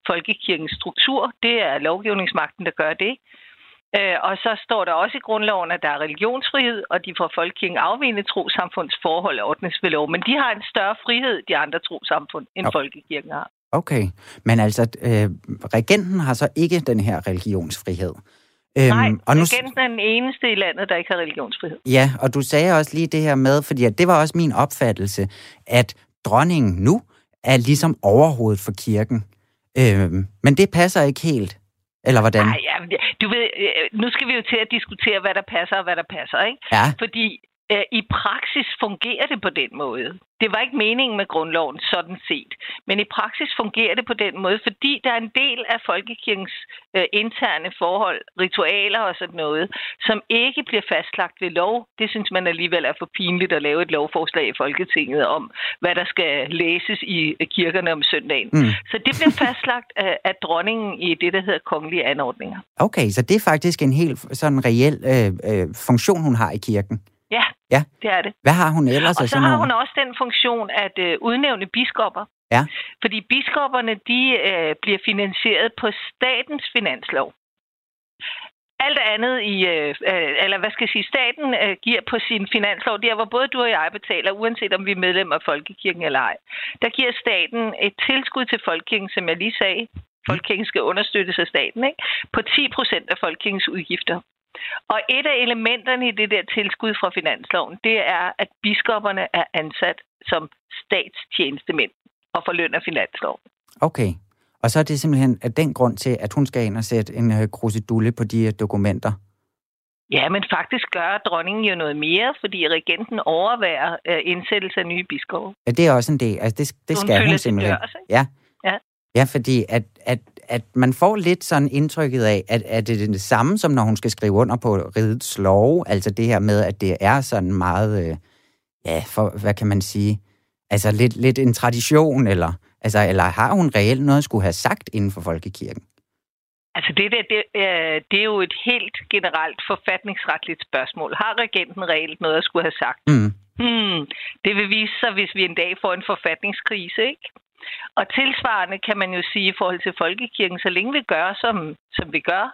Speaker 9: folkekirkens struktur. Det er lovgivningsmagten, der gør det. Og så står der også i grundloven, at der er religionsfrihed, og de fra folkekirken afvigende trossamfunds forhold ordnes ved lov. Men de har en større frihed, de andre trossamfund, end folkekirken har.
Speaker 1: Okay, men altså, regenten har så ikke den her religionsfrihed.
Speaker 9: Nej, regenten er den eneste i landet, der ikke har religionsfrihed.
Speaker 1: Ja, og du sagde også lige det her med, fordi det var også min opfattelse, at dronningen nu er ligesom overhovedet for kirken. Men det passer ikke helt. Eller hvordan?
Speaker 9: Nej, ja, du ved, nu skal vi jo til at diskutere, hvad der passer og hvad der passer, ikke?
Speaker 1: Ja.
Speaker 9: Fordi i praksis fungerer det på den måde. Det var ikke meningen med grundloven sådan set. Men i praksis fungerer det på den måde, fordi der er en del af folkekirkens interne forhold, ritualer og sådan noget, som ikke bliver fastlagt ved lov. Det synes man alligevel er for pinligt at lave et lovforslag i Folketinget om, hvad der skal læses i kirkerne om søndagen. Så det bliver fastlagt af dronningen i det, der hedder kongelige anordninger.
Speaker 1: Okay, så det er faktisk en helt sådan reel funktion, hun har i kirken.
Speaker 9: Ja, det er det.
Speaker 1: Hvad har hun ellers?
Speaker 9: Og så har hun også den funktion at udnævne biskopper.
Speaker 1: Ja.
Speaker 9: Fordi biskopperne, de bliver finansieret på statens finanslov. Alt andet staten giver på sin finanslov, der hvor både du og jeg betaler, uanset om vi er medlem af folkekirken eller ej. Der giver staten et tilskud til folkekirken, som jeg lige sagde. Folkekirken skal understøttes af staten, ikke? På 10% af folkekirkens udgifter. Og et af elementerne i det der tilskud fra finansloven, det er, at biskopperne er ansat som statstjenestemænd og får løn af finansloven.
Speaker 1: Okay, og så er det simpelthen af den grund til, at hun skal ind og sætte en krusedulle på de dokumenter?
Speaker 9: Ja, men faktisk gør dronningen jo noget mere, fordi regenten overværer indsættelse af nye biskopper.
Speaker 1: Ja, det er også en del. Altså det skal hun simpelthen.
Speaker 9: Ja.
Speaker 1: Ja, fordi at man får lidt sådan indtrykket af, at det er det samme, som når hun skal skrive under på rigets lov, altså det her med, at det er sådan meget, hvad kan man sige, altså lidt en tradition, eller har hun reelt noget at skulle have sagt inden for folkekirken?
Speaker 9: Altså det er jo et helt generelt forfatningsretligt spørgsmål. Har regenten reelt noget at skulle have sagt? Det vil vise sig, hvis vi en dag får en forfatningskrise, ikke? Og tilsvarende kan man jo sige i forhold til folkekirken, så længe vi gør, som vi gør,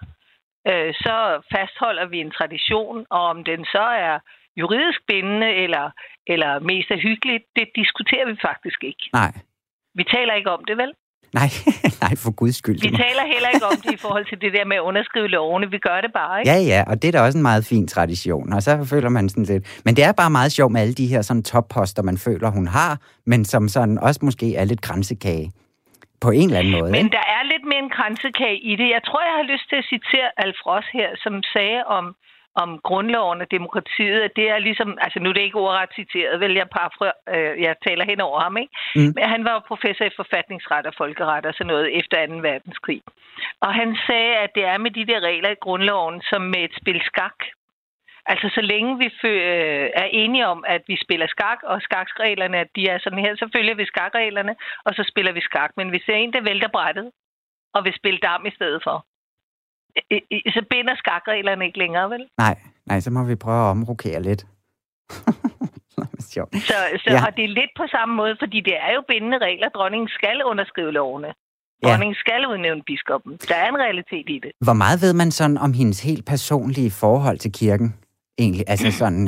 Speaker 9: så fastholder vi en tradition, og om den så er juridisk bindende eller mest er hyggeligt, det diskuterer vi faktisk ikke.
Speaker 1: Nej.
Speaker 9: Vi taler ikke om det, vel?
Speaker 1: Nej, for guds skyld.
Speaker 9: Vi taler heller ikke om det i forhold til det der med at underskrive lovene. Vi gør det bare, ikke?
Speaker 1: Ja, og det er da også en meget fin tradition, og så føler man sådan lidt. Men det er bare meget sjovt med alle de her sådan topposter, man føler, hun har, men som sådan også måske er lidt kransekage på en eller anden måde.
Speaker 9: Men
Speaker 1: ikke?
Speaker 9: Der er lidt mere en kransekage i det. Jeg tror, jeg har lyst til at citere Alf Ross her, som sagde om grundloven og demokratiet, at det er ligesom, altså nu er det ikke ordret citeret, vel, jeg taler hen over ham, ikke? Men han var professor i forfatningsret og folkeret og sådan noget efter 2. verdenskrig. Og han sagde, at det er med de der regler i grundloven, som med et spil skak. Altså så længe vi er enige om, at vi spiller skak, og skakreglerne, at de er sådan her, så følger vi skakreglerne, og så spiller vi skak. Men hvis det er en, der vælter brættet, og vil spille dam i stedet for, så binder skakreglerne ikke længere, vel?
Speaker 1: Nej, så må vi prøve at omrokere lidt.
Speaker 9: Så og det er lidt på samme måde, fordi det er jo bindende regler. Dronningen skal underskrive lovene. Dronningen skal udnævne biskoppen. Der er en realitet i det.
Speaker 1: Hvor meget ved man sådan om hendes helt personlige forhold til kirken, egentlig? Altså sådan...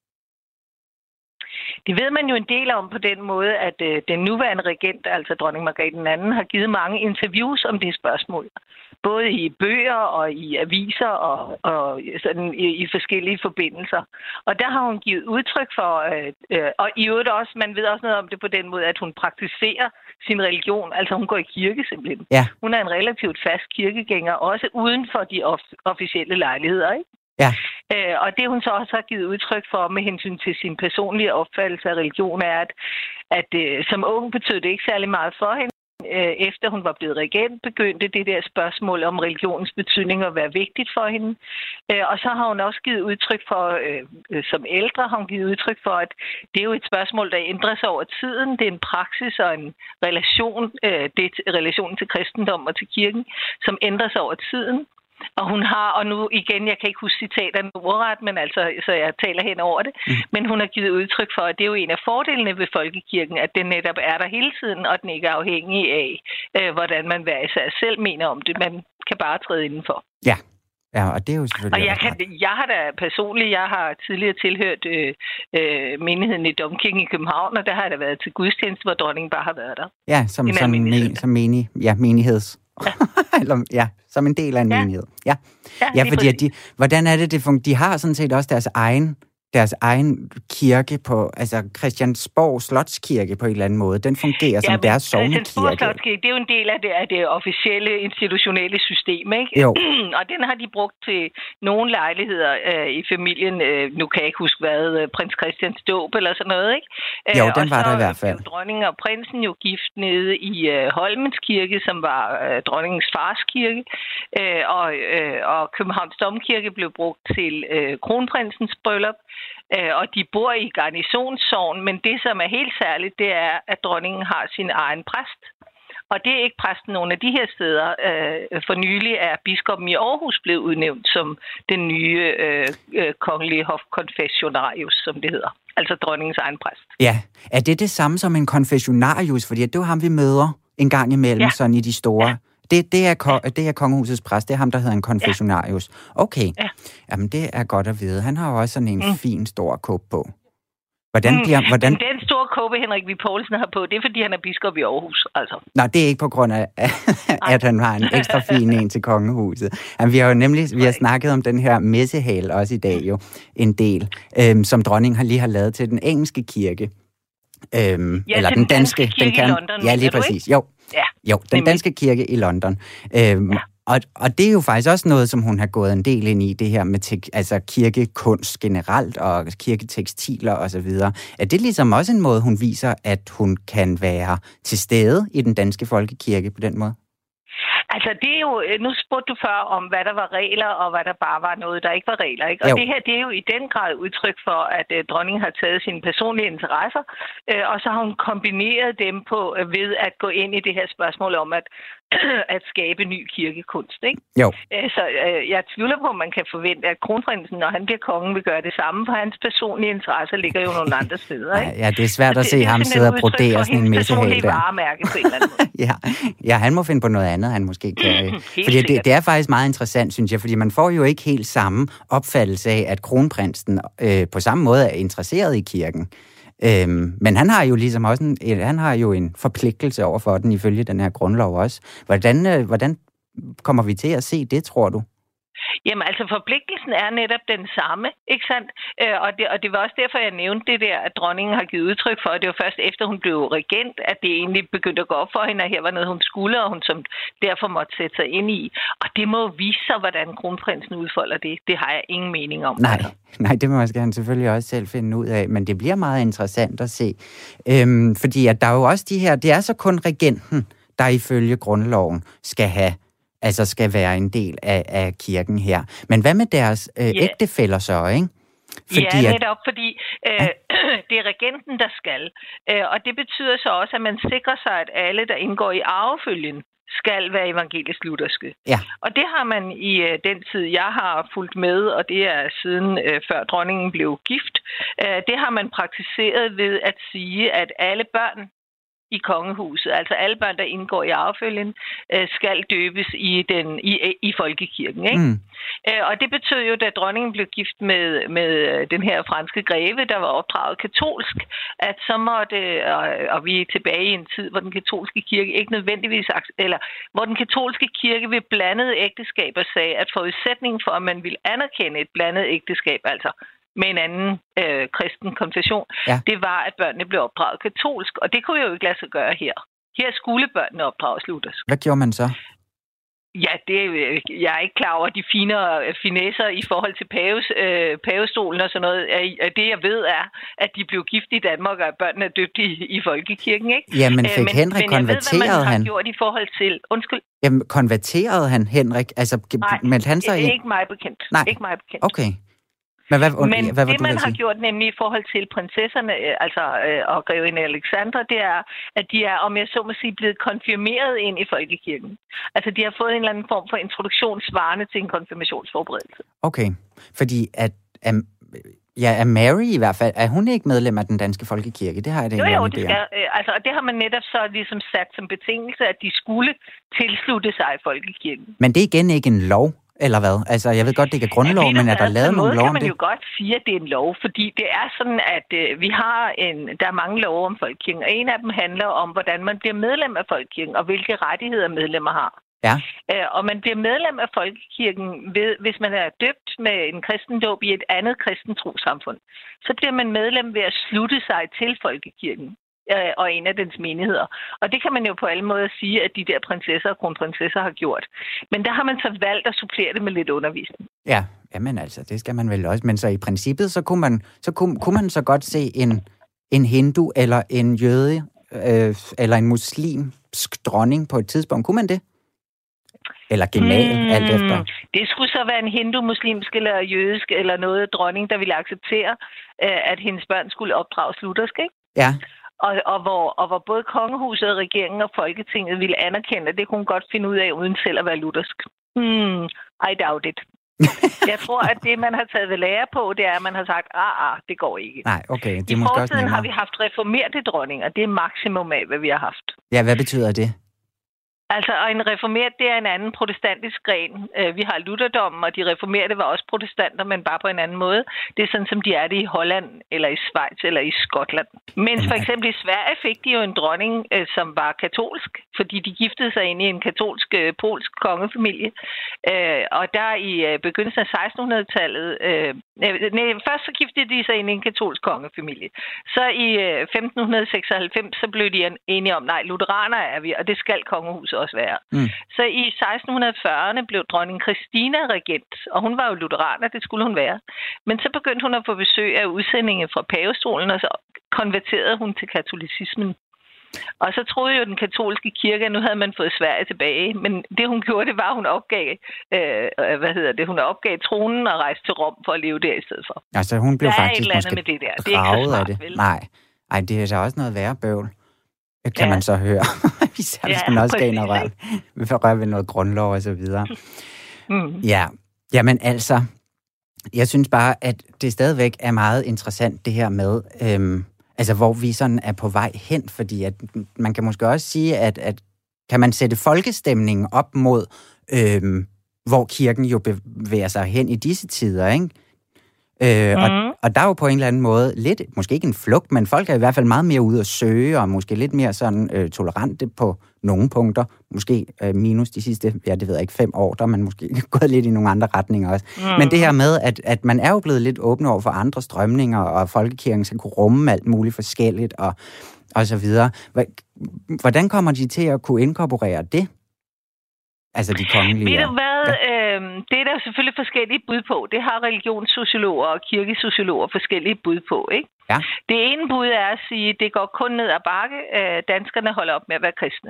Speaker 9: Det ved man jo en del om på den måde, at den nuværende regent, altså dronning Margrethe II, har givet mange interviews om det spørgsmål. Både i bøger og i aviser og sådan i forskellige forbindelser. Og der har hun givet udtryk for, og i øvrigt også, man ved også noget om det på den måde, at hun praktiserer sin religion. Altså hun går i kirke simpelthen.
Speaker 1: Ja.
Speaker 9: Hun er en relativt fast kirkegænger, også uden for de officielle lejligheder, ikke?
Speaker 1: Ja.
Speaker 9: Og det hun så også har givet udtryk for med hensyn til sin personlige opfattelse af religion er, at som ung betød det ikke særlig meget for hende. Efter hun var blevet regent, begyndte det der spørgsmål om religionens betydning at være vigtigt for hende. Og så har hun også givet udtryk for, som ældre har hun givet udtryk for, at det er jo et spørgsmål, der ændrer sig over tiden. Det er en praksis og en relation, det er relationen til kristendom og til kirken, som ændrer sig over tiden. Og hun har, og nu igen, jeg kan ikke huske citaterne ordret, men altså, så jeg taler hen over det, men hun har givet udtryk for, at det er jo en af fordelene ved folkekirken, at den netop er der hele tiden, og den ikke er afhængig af, hvordan man hver især selv mener om det. Man kan bare træde indenfor.
Speaker 1: Ja. Ja, og det er jo selvfølgelig...
Speaker 9: Og jeg har da personligt, jeg har tidligere tilhørt menigheden i Domkirken i København, og der har jeg da været til gudstjeneste, hvor dronningen bare har været der.
Speaker 1: Ja, menigheds... Ja. Som en del af en menighed. Ja, fordi hvordan er det de har sådan set også deres egen kirke på, altså Christiansborg Slotskirke på en eller anden måde. Den fungerer som deres sognekirke.
Speaker 9: Christiansborg Slotskirke, det er jo en del af det officielle institutionelle system, ikke?
Speaker 1: Jo.
Speaker 9: Og den har de brugt til nogle lejligheder i familien. Nu kan jeg ikke huske hvad, prins Christians dåb eller sådan noget, ikke?
Speaker 1: Jo, den var der i hvert fald.
Speaker 9: Og dronningen og prinsen jo gift nede i Holmens Kirke, som var dronningens fars kirke. Og Københavns Domkirke blev brugt til kronprinsens bryllup. Og de bor i garnisonssogn, men det, som er helt særligt, det er, at dronningen har sin egen præst. Og det er ikke præsten nogen af de her steder. For nylig er biskoppen i Aarhus blevet udnævnt som den nye kongelige hofkonfessionarius, som det hedder. Altså dronningens egen præst.
Speaker 1: Ja, er det samme som en konfessionarius? Fordi det er jo ham, vi møder en gang imellem, sådan i de store... Ja. Det er kongehusets præst. Det er ham, der hedder en konfessionarius. Okay. Ja. Jamen, det er godt at vide. Han har jo også sådan en fin, stor kåbe på. Hvordan?
Speaker 9: Den store kåbe, Henrik V. Poulsen har på, det er, fordi han er biskop i Aarhus, altså.
Speaker 1: Nej, det er ikke på grund af, at han har en ekstra fin en til kongehuset. Jamen, vi har snakket om den her messehal også i dag jo, en del, som dronningen lige har lavet til den engelske kirke. Eller den danske
Speaker 9: kirke i London.
Speaker 1: Ja, lige præcis. Jo, den danske kirke i London. Og det er jo faktisk også noget, som hun har gået en del ind i, det her med kirkekunst generelt, og kirketekstiler og så videre. Er det ligesom også en måde, hun viser, at hun kan være til stede i den danske folkekirke på den måde?
Speaker 9: Altså, det er jo... Nu spurgte du før om, hvad der var regler, og hvad der bare var noget, der ikke var regler, ikke? Og det her, det er jo i den grad udtryk for, at dronningen har taget sine personlige interesser, og så har hun kombineret dem ved at gå ind i det her spørgsmål om at skabe ny kirkekunst, ikke?
Speaker 1: Jo.
Speaker 9: Så jeg tvivler på, at man kan forvente, at kronprinsen, når han bliver kongen, vil gøre det samme, for hans personlige interesser ligger jo nogle andre steder, ikke?
Speaker 1: Ja, det er svært at se ham sidde og brodere sådan en messehal der.
Speaker 9: Varemærke på en eller anden måde.
Speaker 1: Ja, han må finde på noget andet, han måske kan. Fordi det er faktisk meget interessant, synes jeg, fordi man får jo ikke helt samme opfattelse af, at kronprinsen på samme måde er interesseret i kirken. Men han har jo ligesom også en forpligtelse over for den ifølge den her grundlov også. Hvordan kommer vi til at se det, tror du?
Speaker 9: Jamen, altså forpligtelsen er netop den samme, ikke sandt? Og det var også derfor, jeg nævnte det der, at dronningen har givet udtryk for, at det var først efter, hun blev regent, at det egentlig begyndte at gå op for hende, at her var noget, hun skulle, og hun som derfor måtte sætte sig ind i. Og det må vise sig, hvordan kronprinsen udfolder det. Det har jeg ingen mening om.
Speaker 1: Nej, det må han selvfølgelig også selv finde ud af, men det bliver meget interessant at se. Fordi at der er jo også det er så kun regenten, der ifølge grundloven skal være en del af kirken her. Men hvad med deres ægtefæller så, ikke?
Speaker 9: Netop, fordi det er regenten, der skal. Og det betyder så også, at man sikrer sig, at alle, der indgår i arvefølgen, skal være evangelisk-lutherske.
Speaker 1: Ja.
Speaker 9: Og det har man i den tid, jeg har fulgt med, og det er siden før dronningen blev gift, det har man praktiseret ved at sige, at alle børn i kongehuset, altså alle børn, der indgår i arvefølgen, skal døbes i folkekirken, ikke? Og det betød jo, da dronningen blev gift med den her franske greve, der var opdraget katolsk, at så måtte, og vi er tilbage i en tid, hvor den katolske kirke ikke nødvendigvis, eller hvor den katolske kirke ved blandede ægteskaber sagde, at forudsætningen for, at man ville anerkende et blandet ægteskab, altså med en anden kristen konfession, det var, at børnene blev opdraget katolsk. Og det kunne jo ikke lade sig gøre her. Her skulle børnene opdrages luthersk.
Speaker 1: Hvad gjorde man så?
Speaker 9: Ja, jeg er ikke klar over de finesser i forhold til pavestolen og sådan noget. Det, jeg ved, er, at de blev gift i Danmark, og at børnene er døbt i folkekirken, ikke?
Speaker 1: Ja, men fik Henrik konverterede han?
Speaker 9: Men jeg ved, hvad man har gjort i forhold til... Undskyld.
Speaker 1: Jamen, konverterede han Henrik? Altså,
Speaker 9: nej,
Speaker 1: meldte han sig
Speaker 9: ikke mig bekendt.
Speaker 1: Nej.
Speaker 9: Ikke mig bekendt.
Speaker 1: Okay. Men
Speaker 9: det, man har gjort nemlig i forhold til prinsesserne, og grevinde Alexandra, det er, at de er, om jeg så må sige, blevet konfirmeret ind i folkekirken. Altså, de har fået en eller anden form for introduktion svarende til en konfirmationsforberedelse.
Speaker 1: Okay, fordi er Mary i hvert fald, er hun ikke medlem af den danske folkekirke? Det har jeg det
Speaker 9: Jo, det skal. Og det har man netop så ligesom sat som betingelse, at de skulle tilslutte sig folkekirken.
Speaker 1: Men det er igen ikke en lov, eller hvad? Altså, jeg ved godt, det ikke er grundlov, men er der lavet nogle lov om det?
Speaker 9: Kan man jo godt sige, at det er en lov, fordi det er sådan, at der er mange love om folkekirken, og en af dem handler om, hvordan man bliver medlem af folkekirken, og hvilke rettigheder medlemmer har.
Speaker 1: Ja.
Speaker 9: Og man bliver medlem af folkekirken, hvis man er døbt med en kristendåb i et andet kristent trossamfund. Så bliver man medlem ved at slutte sig til folkekirken og en af dens menigheder. Og det kan man jo på alle måder sige, at de der prinsesser og kronprinsesser har gjort. Men der har man så valgt at supplere det med lidt undervisning.
Speaker 1: Ja, jamen altså, det skal man vel også. Men så i princippet, så kunne man så godt se en hindu eller en jøde eller en muslimsk dronning på et tidspunkt. Kunne man det? Eller gemal, alt efter.
Speaker 9: Det skulle så være en hindu-muslimsk eller jødisk eller noget dronning, der ville acceptere, at hendes børn skulle opdrages luthersk, ikke?
Speaker 1: Ja.
Speaker 9: Og hvor både kongehuset, regeringen og Folketinget ville anerkende, at det kunne hun godt finde ud af, uden selv at være luthersk. I doubt it. Jeg tror, at det, man har taget ved lære på, det er, at man har sagt, det går ikke.
Speaker 1: Nej, okay. Det
Speaker 9: I fortiden har vi haft reformerte dronninger. Det er maksimum af, hvad vi har haft.
Speaker 1: Ja, hvad betyder det?
Speaker 9: Altså, og en reformert, det er en anden protestantisk gren. Vi har lutherdommen, og de reformerte var også protestanter, men bare på en anden måde. Det er sådan, som de er det i Holland, eller i Schweiz, eller i Skotland. Mens for eksempel i Sverige fik de jo en dronning, som var katolsk, fordi de giftede sig ind i en katolsk, polsk kongefamilie. Og der i begyndelsen af 1600-tallet... først så giftede de sig ind i en katolsk kongefamilie. Så i 1596, så blev de enige om, nej, lutheraner er vi, og det skal kongehuset også være. Så i 1640'erne blev dronning Christina regent, og hun var jo lutheraner, det skulle hun være. Men så begyndte hun at få besøg af udsendinge fra pavestolen, og så konverterede hun til katolicismen. Og så troede jo den katolske kirke, at nu havde man fået Sverige tilbage. Men det hun gjorde, det var, at hun opgav tronen og rejste til Rom for at leve der i stedet for.
Speaker 1: Altså hun blev faktisk måske
Speaker 9: med det der.
Speaker 1: Det er ikke så smart, det. Nej. Ej, det er så også noget værre bøvl. Det kan man så høre. Især hvis man også skal ind og røre ved noget grundlov og så videre. Ja. Jamen altså, jeg synes bare, at det stadigvæk er meget interessant det her med... Altså, hvor vi sådan er på vej hen, fordi at man kan måske også sige, at kan man sætte folkestemningen op mod, hvor kirken jo bevæger sig hen i disse tider, ikke? Og der er jo på en eller anden måde lidt, måske ikke en flugt, men folk er i hvert fald meget mere ude at søge, og måske lidt mere sådan tolerante på nogle punkter. Måske minus de sidste, det ved jeg ikke, 5 år, der er man måske gået lidt i nogle andre retninger også. Men det her med, at man er jo blevet lidt åbne over for andre strømninger, og folkekirken skal kunne rumme alt muligt forskelligt, og så videre. Hvordan kommer de til at kunne inkorporere det? Altså de kongelige.
Speaker 9: Ved du hvad? Det er der selvfølgelig forskellige bud på. Det har religionssociologer og kirkesociologer forskellige bud på, ikke?
Speaker 1: Ja.
Speaker 9: Det ene bud er at sige, at det går kun ned ad bakke. Danskerne holder op med at være kristne.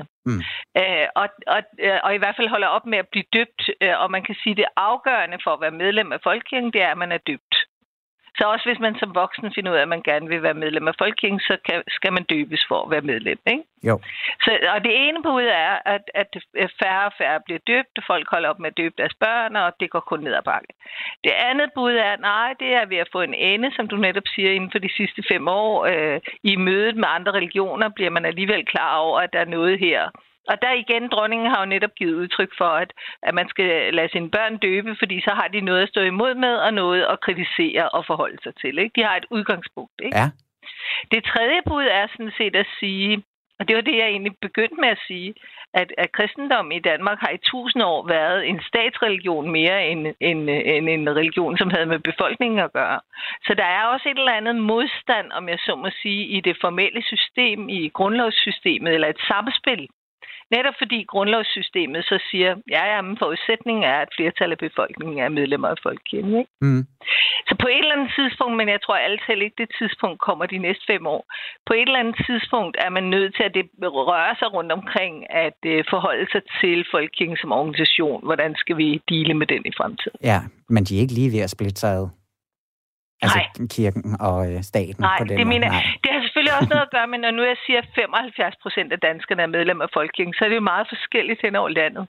Speaker 9: Og i hvert fald holder op med at blive døbt. Og man kan sige, at det afgørende for at være medlem af folkekirken, det er, at man er døbt. Så også hvis man som voksen finder ud af, at man gerne vil være medlem af folkekirken, så skal man døbes for at være medlem, ikke?
Speaker 1: Jo.
Speaker 9: Og det ene bud er, at færre og færre bliver døbt, folk holder op med at døbe deres børn, og det går kun ned ad bakke. Det andet bud er, nej, det er ved at få en ende, som du netop siger, inden for de sidste 5 år. I mødet med andre religioner bliver man alligevel klar over, at der er noget her. Og der igen, dronningen har jo netop givet udtryk for, at man skal lade sine børn døbe, fordi så har de noget at stå imod med, og noget at kritisere og forholde sig til, ikke? De har et udgangspunkt, ikke?
Speaker 1: Ja.
Speaker 9: Det tredje bud er sådan set at sige, og det var det, jeg egentlig begyndte med at sige, at kristendom i Danmark har i 1000 år været en statsreligion mere end en religion, som havde med befolkningen at gøre. Så der er også et eller andet modstand, om jeg så må sige, i det formelle system, i grundlovssystemet, eller et samspil. Netop fordi grundlovssystemet så siger, men forudsætningen er, at flertallet af befolkningen er medlemmer af folkekirken, ikke? Så på et eller andet tidspunkt, men jeg tror altid ikke, det tidspunkt kommer de næste 5 år. På et eller andet tidspunkt er man nødt til, at det rører sig rundt omkring, at forholde sig til folkekirken som organisation. Hvordan skal vi deale med den i fremtiden?
Speaker 1: Ja, men de er ikke lige ved at splitte sig ad. Altså kirken og staten på den måde? Nej,
Speaker 9: det har selvfølgelig også noget at gøre med, når nu jeg siger, at 75% af danskerne er medlem af Folkekirken, så er det jo meget forskelligt hen over landet.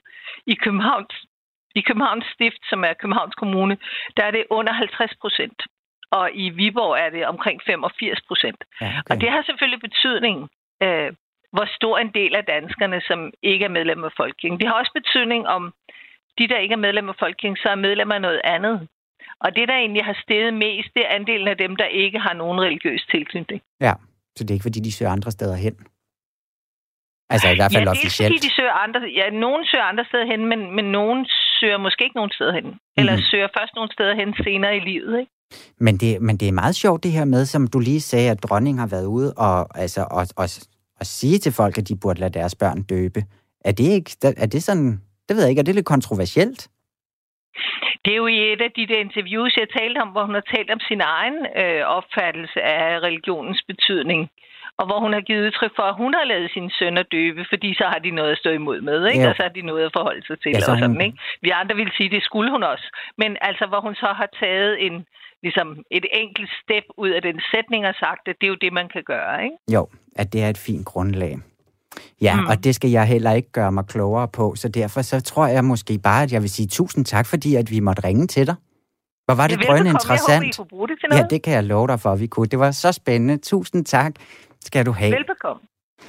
Speaker 9: I Københavns Stift, som er Københavns Kommune, der er det under 50%. Og i Viborg er det omkring 85%. Ja, okay. Og det har selvfølgelig betydning, hvor stor en del af danskerne, som ikke er medlem af Folkekirken. Det har også betydning om de, der ikke er medlem af Folkekirken, så er medlem af noget andet. Og det, der egentlig har steget mest, det er andelen af dem, der ikke har nogen religiøs tilknytning.
Speaker 1: Ja, så det er ikke, fordi de søger andre steder hen? Altså i hvert fald officielt.
Speaker 9: Ja, det er, fordi de søger andre... Ja, nogen søger andre steder hen, men nogen søger måske ikke nogen steder hen. Eller søger først nogle steder hen senere i livet, ikke?
Speaker 1: Men det er meget sjovt det her med, som du lige sagde, at dronningen har været ude og sige til folk, at de burde lade deres børn døbe. Er det sådan... Det ved jeg ikke, er det lidt kontroversielt?
Speaker 9: Det er jo i et af de der interviews, jeg talte om, hvor hun har talt om sin egen opfattelse af religionens betydning. Og hvor hun har givet udtryk for, at hun har lavet sine sønner døbe, fordi så har de noget at stå imod med, ikke? Og så har de noget at forholde sig til, og sådan, ikke? Vi andre ville sige, at det skulle hun også. Men altså, hvor hun så har taget et enkelt step ud af den sætning og sagt, at det er jo det, man kan gøre, ikke?
Speaker 1: Jo, at det er et fint grundlag. Ja, og det skal jeg heller ikke gøre mig klogere på, så derfor så tror jeg måske bare, at jeg vil sige tusind tak, fordi at vi måtte ringe til dig. Hvor var det drønende interessant. Jeg håber, I kunne bruge det til noget. Ja, det kan jeg love dig for, at vi kunne. Det var så spændende. Tusind tak skal du have.
Speaker 9: Velbekomme.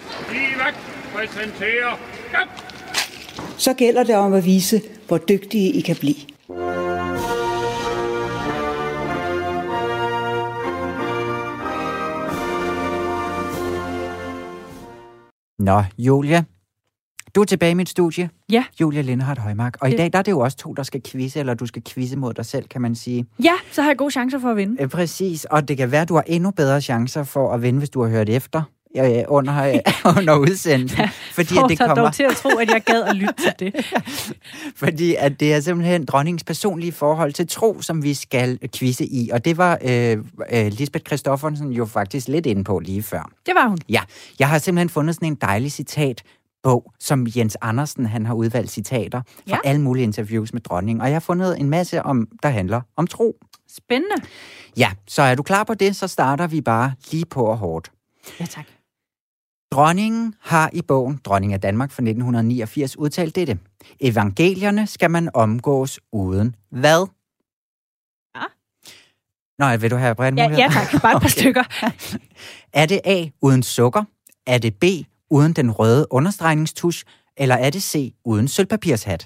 Speaker 7: Så gælder det om at vise, hvor dygtige I kan blive.
Speaker 1: Nå, Julia, du er tilbage i mit studie.
Speaker 4: Ja.
Speaker 1: Julia Lindehardt Højmark. Og i dag der er det jo også to, der skal quizze, eller du skal quizze mod dig selv, kan man sige.
Speaker 4: Ja, så har jeg gode chancer for at vinde.
Speaker 1: Præcis, og det kan være, at du har endnu bedre chancer for at vinde, hvis du har hørt efter under udsendelsen. Fordi at det kommer
Speaker 4: dog til at tro, at jeg gad at lytte til det.
Speaker 1: Fordi at det er simpelthen dronningens personlige forhold til tro, som vi skal quizze i. Og det var Lisbeth Christoffersen jo faktisk lidt inde på lige før.
Speaker 4: Det var hun.
Speaker 1: Ja, jeg har simpelthen fundet sådan en dejlig citatbog, som Jens Andersen, han har udvalgt citater fra alle mulige interviews med dronningen. Og jeg har fundet en masse, der handler om tro.
Speaker 4: Spændende.
Speaker 1: Ja, så er du klar på det, så starter vi bare lige på og hårdt.
Speaker 4: Ja, tak.
Speaker 1: Dronningen har i bogen Dronning af Danmark fra 1989 udtalt dette. Evangelierne skal man omgås uden hvad?
Speaker 4: Ja.
Speaker 1: Nå, vil du have bredt mulighed?
Speaker 4: Ja, tak. Bare et par stykker.
Speaker 1: Er det A, uden sukker? Er det B, uden den røde understregningstusch? Eller er det C, uden sølvpapirshat?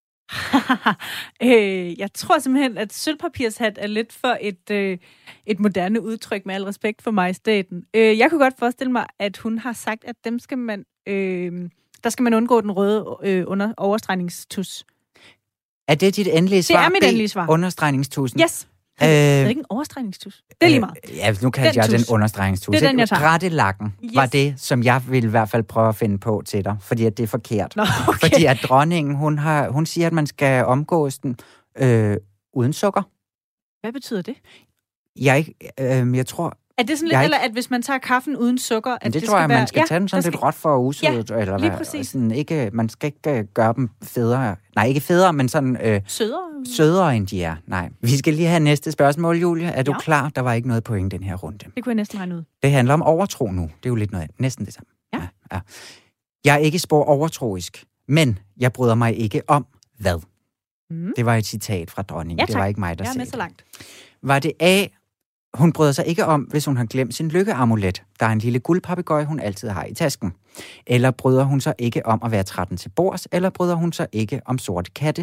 Speaker 4: Jeg tror simpelthen, at sølvpapirshat er lidt for et moderne udtryk, med al respekt for majestæten. Jeg kunne godt forestille mig, at hun har sagt, at dem skal man, der skal man undgå den røde overstregningstus.
Speaker 1: Er det dit endelige svar?
Speaker 4: Det er mit endelige svar.
Speaker 1: Understregningstusen?
Speaker 4: Yes. Det er ikke en overstregningstus. Det er lige meget.
Speaker 1: Ja, nu kaldte jeg den understregningstus.
Speaker 4: Det er den, jeg tager.
Speaker 1: Grættelakken var det, som jeg vil i hvert fald prøve at finde på til dig, fordi at det er forkert.
Speaker 4: Nå, okay.
Speaker 1: Fordi at dronningen, hun siger, at man skal omgås den uden sukker.
Speaker 4: Hvad betyder det?
Speaker 1: Jeg tror...
Speaker 4: Er det sådan lidt, eller at hvis man tager kaffen uden sukker, at
Speaker 1: det tror jeg, man skal tage dem sådan lidt råt for usødet, eller
Speaker 4: lige præcis.
Speaker 1: Sådan, ikke, man skal ikke gøre dem federe. Nej, ikke federe, men sådan sødere end de er. Nej. Vi skal lige have næste spørgsmål, Julia. Er du klar? Der var ikke noget point den her runde.
Speaker 4: Det kunne jeg næsten regne ud.
Speaker 1: Det handler om overtro nu. Det er jo lidt noget næsten det samme. Ja. Jeg er ikke spor overtroisk, men jeg bryder mig ikke om hvad? Det var et citat fra dronningen. Det var ikke mig, der sagde det.
Speaker 4: Jeg er med så langt.
Speaker 1: Var det A, hun bryder sig ikke om, hvis hun har glemt sin lykkeamulet, der er en lille guldpapegøje, hun altid har i tasken? Eller bryder hun sig ikke om at være 13 til bords, eller bryder hun sig ikke om sorte katte?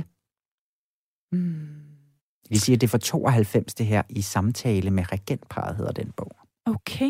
Speaker 1: Vi siger, det er for 92, det her, i samtale med regentparret, hedder den bog.
Speaker 4: Okay.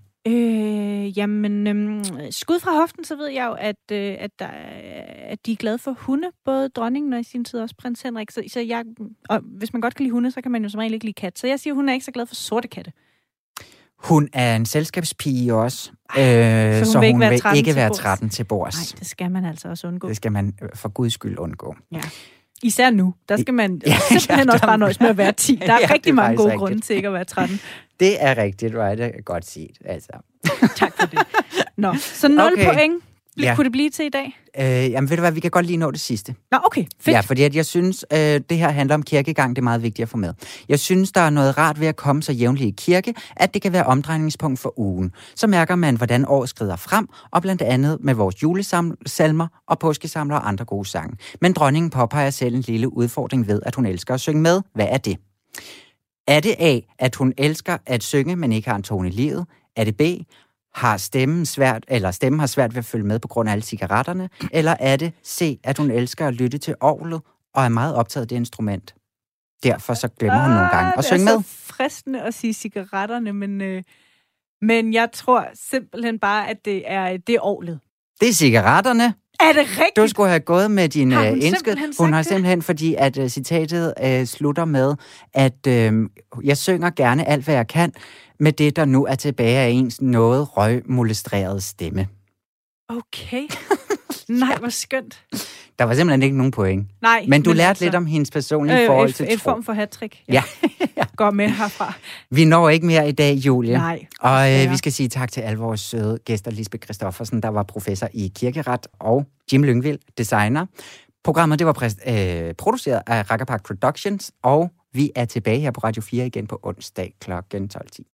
Speaker 4: Skud fra hoften, så ved jeg jo, at de er glade for hunde, både dronningen og i sin tid også prins Henrik. Og hvis man godt kan lide hunde, så kan man jo som regel ikke lide kat. Så jeg siger, hun er ikke så glad for sorte katte.
Speaker 1: Hun er en selskabspige også, så hun vil ikke være 13 til bords.
Speaker 4: Nej, det skal man altså også undgå.
Speaker 1: Det skal man for guds skyld undgå.
Speaker 4: Ja. Især nu. Der skal man simpelthen også bare nøjes med at være 10. Der er rigtig mange gode grunde til ikke at være 13.
Speaker 1: Det er rigtigt, right? Det er godt set, altså.
Speaker 4: Tak for det. Nå, så 0 point Kunne det blive til i dag?
Speaker 1: Jamen ved du hvad, vi kan godt lige nå det sidste.
Speaker 4: Nå, okay, fedt.
Speaker 1: Ja, fordi at jeg synes, det her handler om kirkegang, det er meget vigtigt at få med. Jeg synes, der er noget rart ved at komme så jævnligt i kirke, at det kan være omdrejningspunkt for ugen. Så mærker man, hvordan året skrider frem, og blandt andet med vores julesalmer og påskesamler og andre gode sange. Men dronningen påpeger selv en lille udfordring ved, at hun elsker at synge med. Hvad er det? Er det A, at hun elsker at synge, men ikke har en tone i livet? Er det B, har stemmen har svært ved at følge med på grund af alle cigaretterne? Eller er det C, at hun elsker at lytte til orglet og er meget optaget af det instrument? Derfor så glemmer hun nogle gange at synge med.
Speaker 4: Det er så fristende at sige cigaretterne, men jeg tror simpelthen bare, at det er orglet.
Speaker 1: Det er cigaretterne.
Speaker 4: Er det rigtigt?
Speaker 1: Du skulle have gået med din indsked. Hun har
Speaker 4: det?
Speaker 1: simpelthen, fordi at citatet slutter med, at jeg synger gerne alt, hvad jeg kan, med det, der nu er tilbage af ens noget røgmolestrerede stemme.
Speaker 4: Okay. Nej, hvor skønt.
Speaker 1: Der var simpelthen ikke nogen point.
Speaker 4: Nej.
Speaker 1: Men du lærte lidt om hendes personlige forhold til tro.
Speaker 4: En form for hattrick.
Speaker 1: Ja.
Speaker 4: Går med herfra.
Speaker 1: Vi når ikke mere i dag, Julie.
Speaker 4: Nej.
Speaker 1: Og vi skal sige tak til alle vores søde gæster. Lisbeth Christoffersen, der var professor i kirkeret, og Jim Lyngvild, designer. Programmet det var produceret af Rakkerpark Productions, og vi er tilbage her på Radio 4 igen på onsdag kl. 12:10.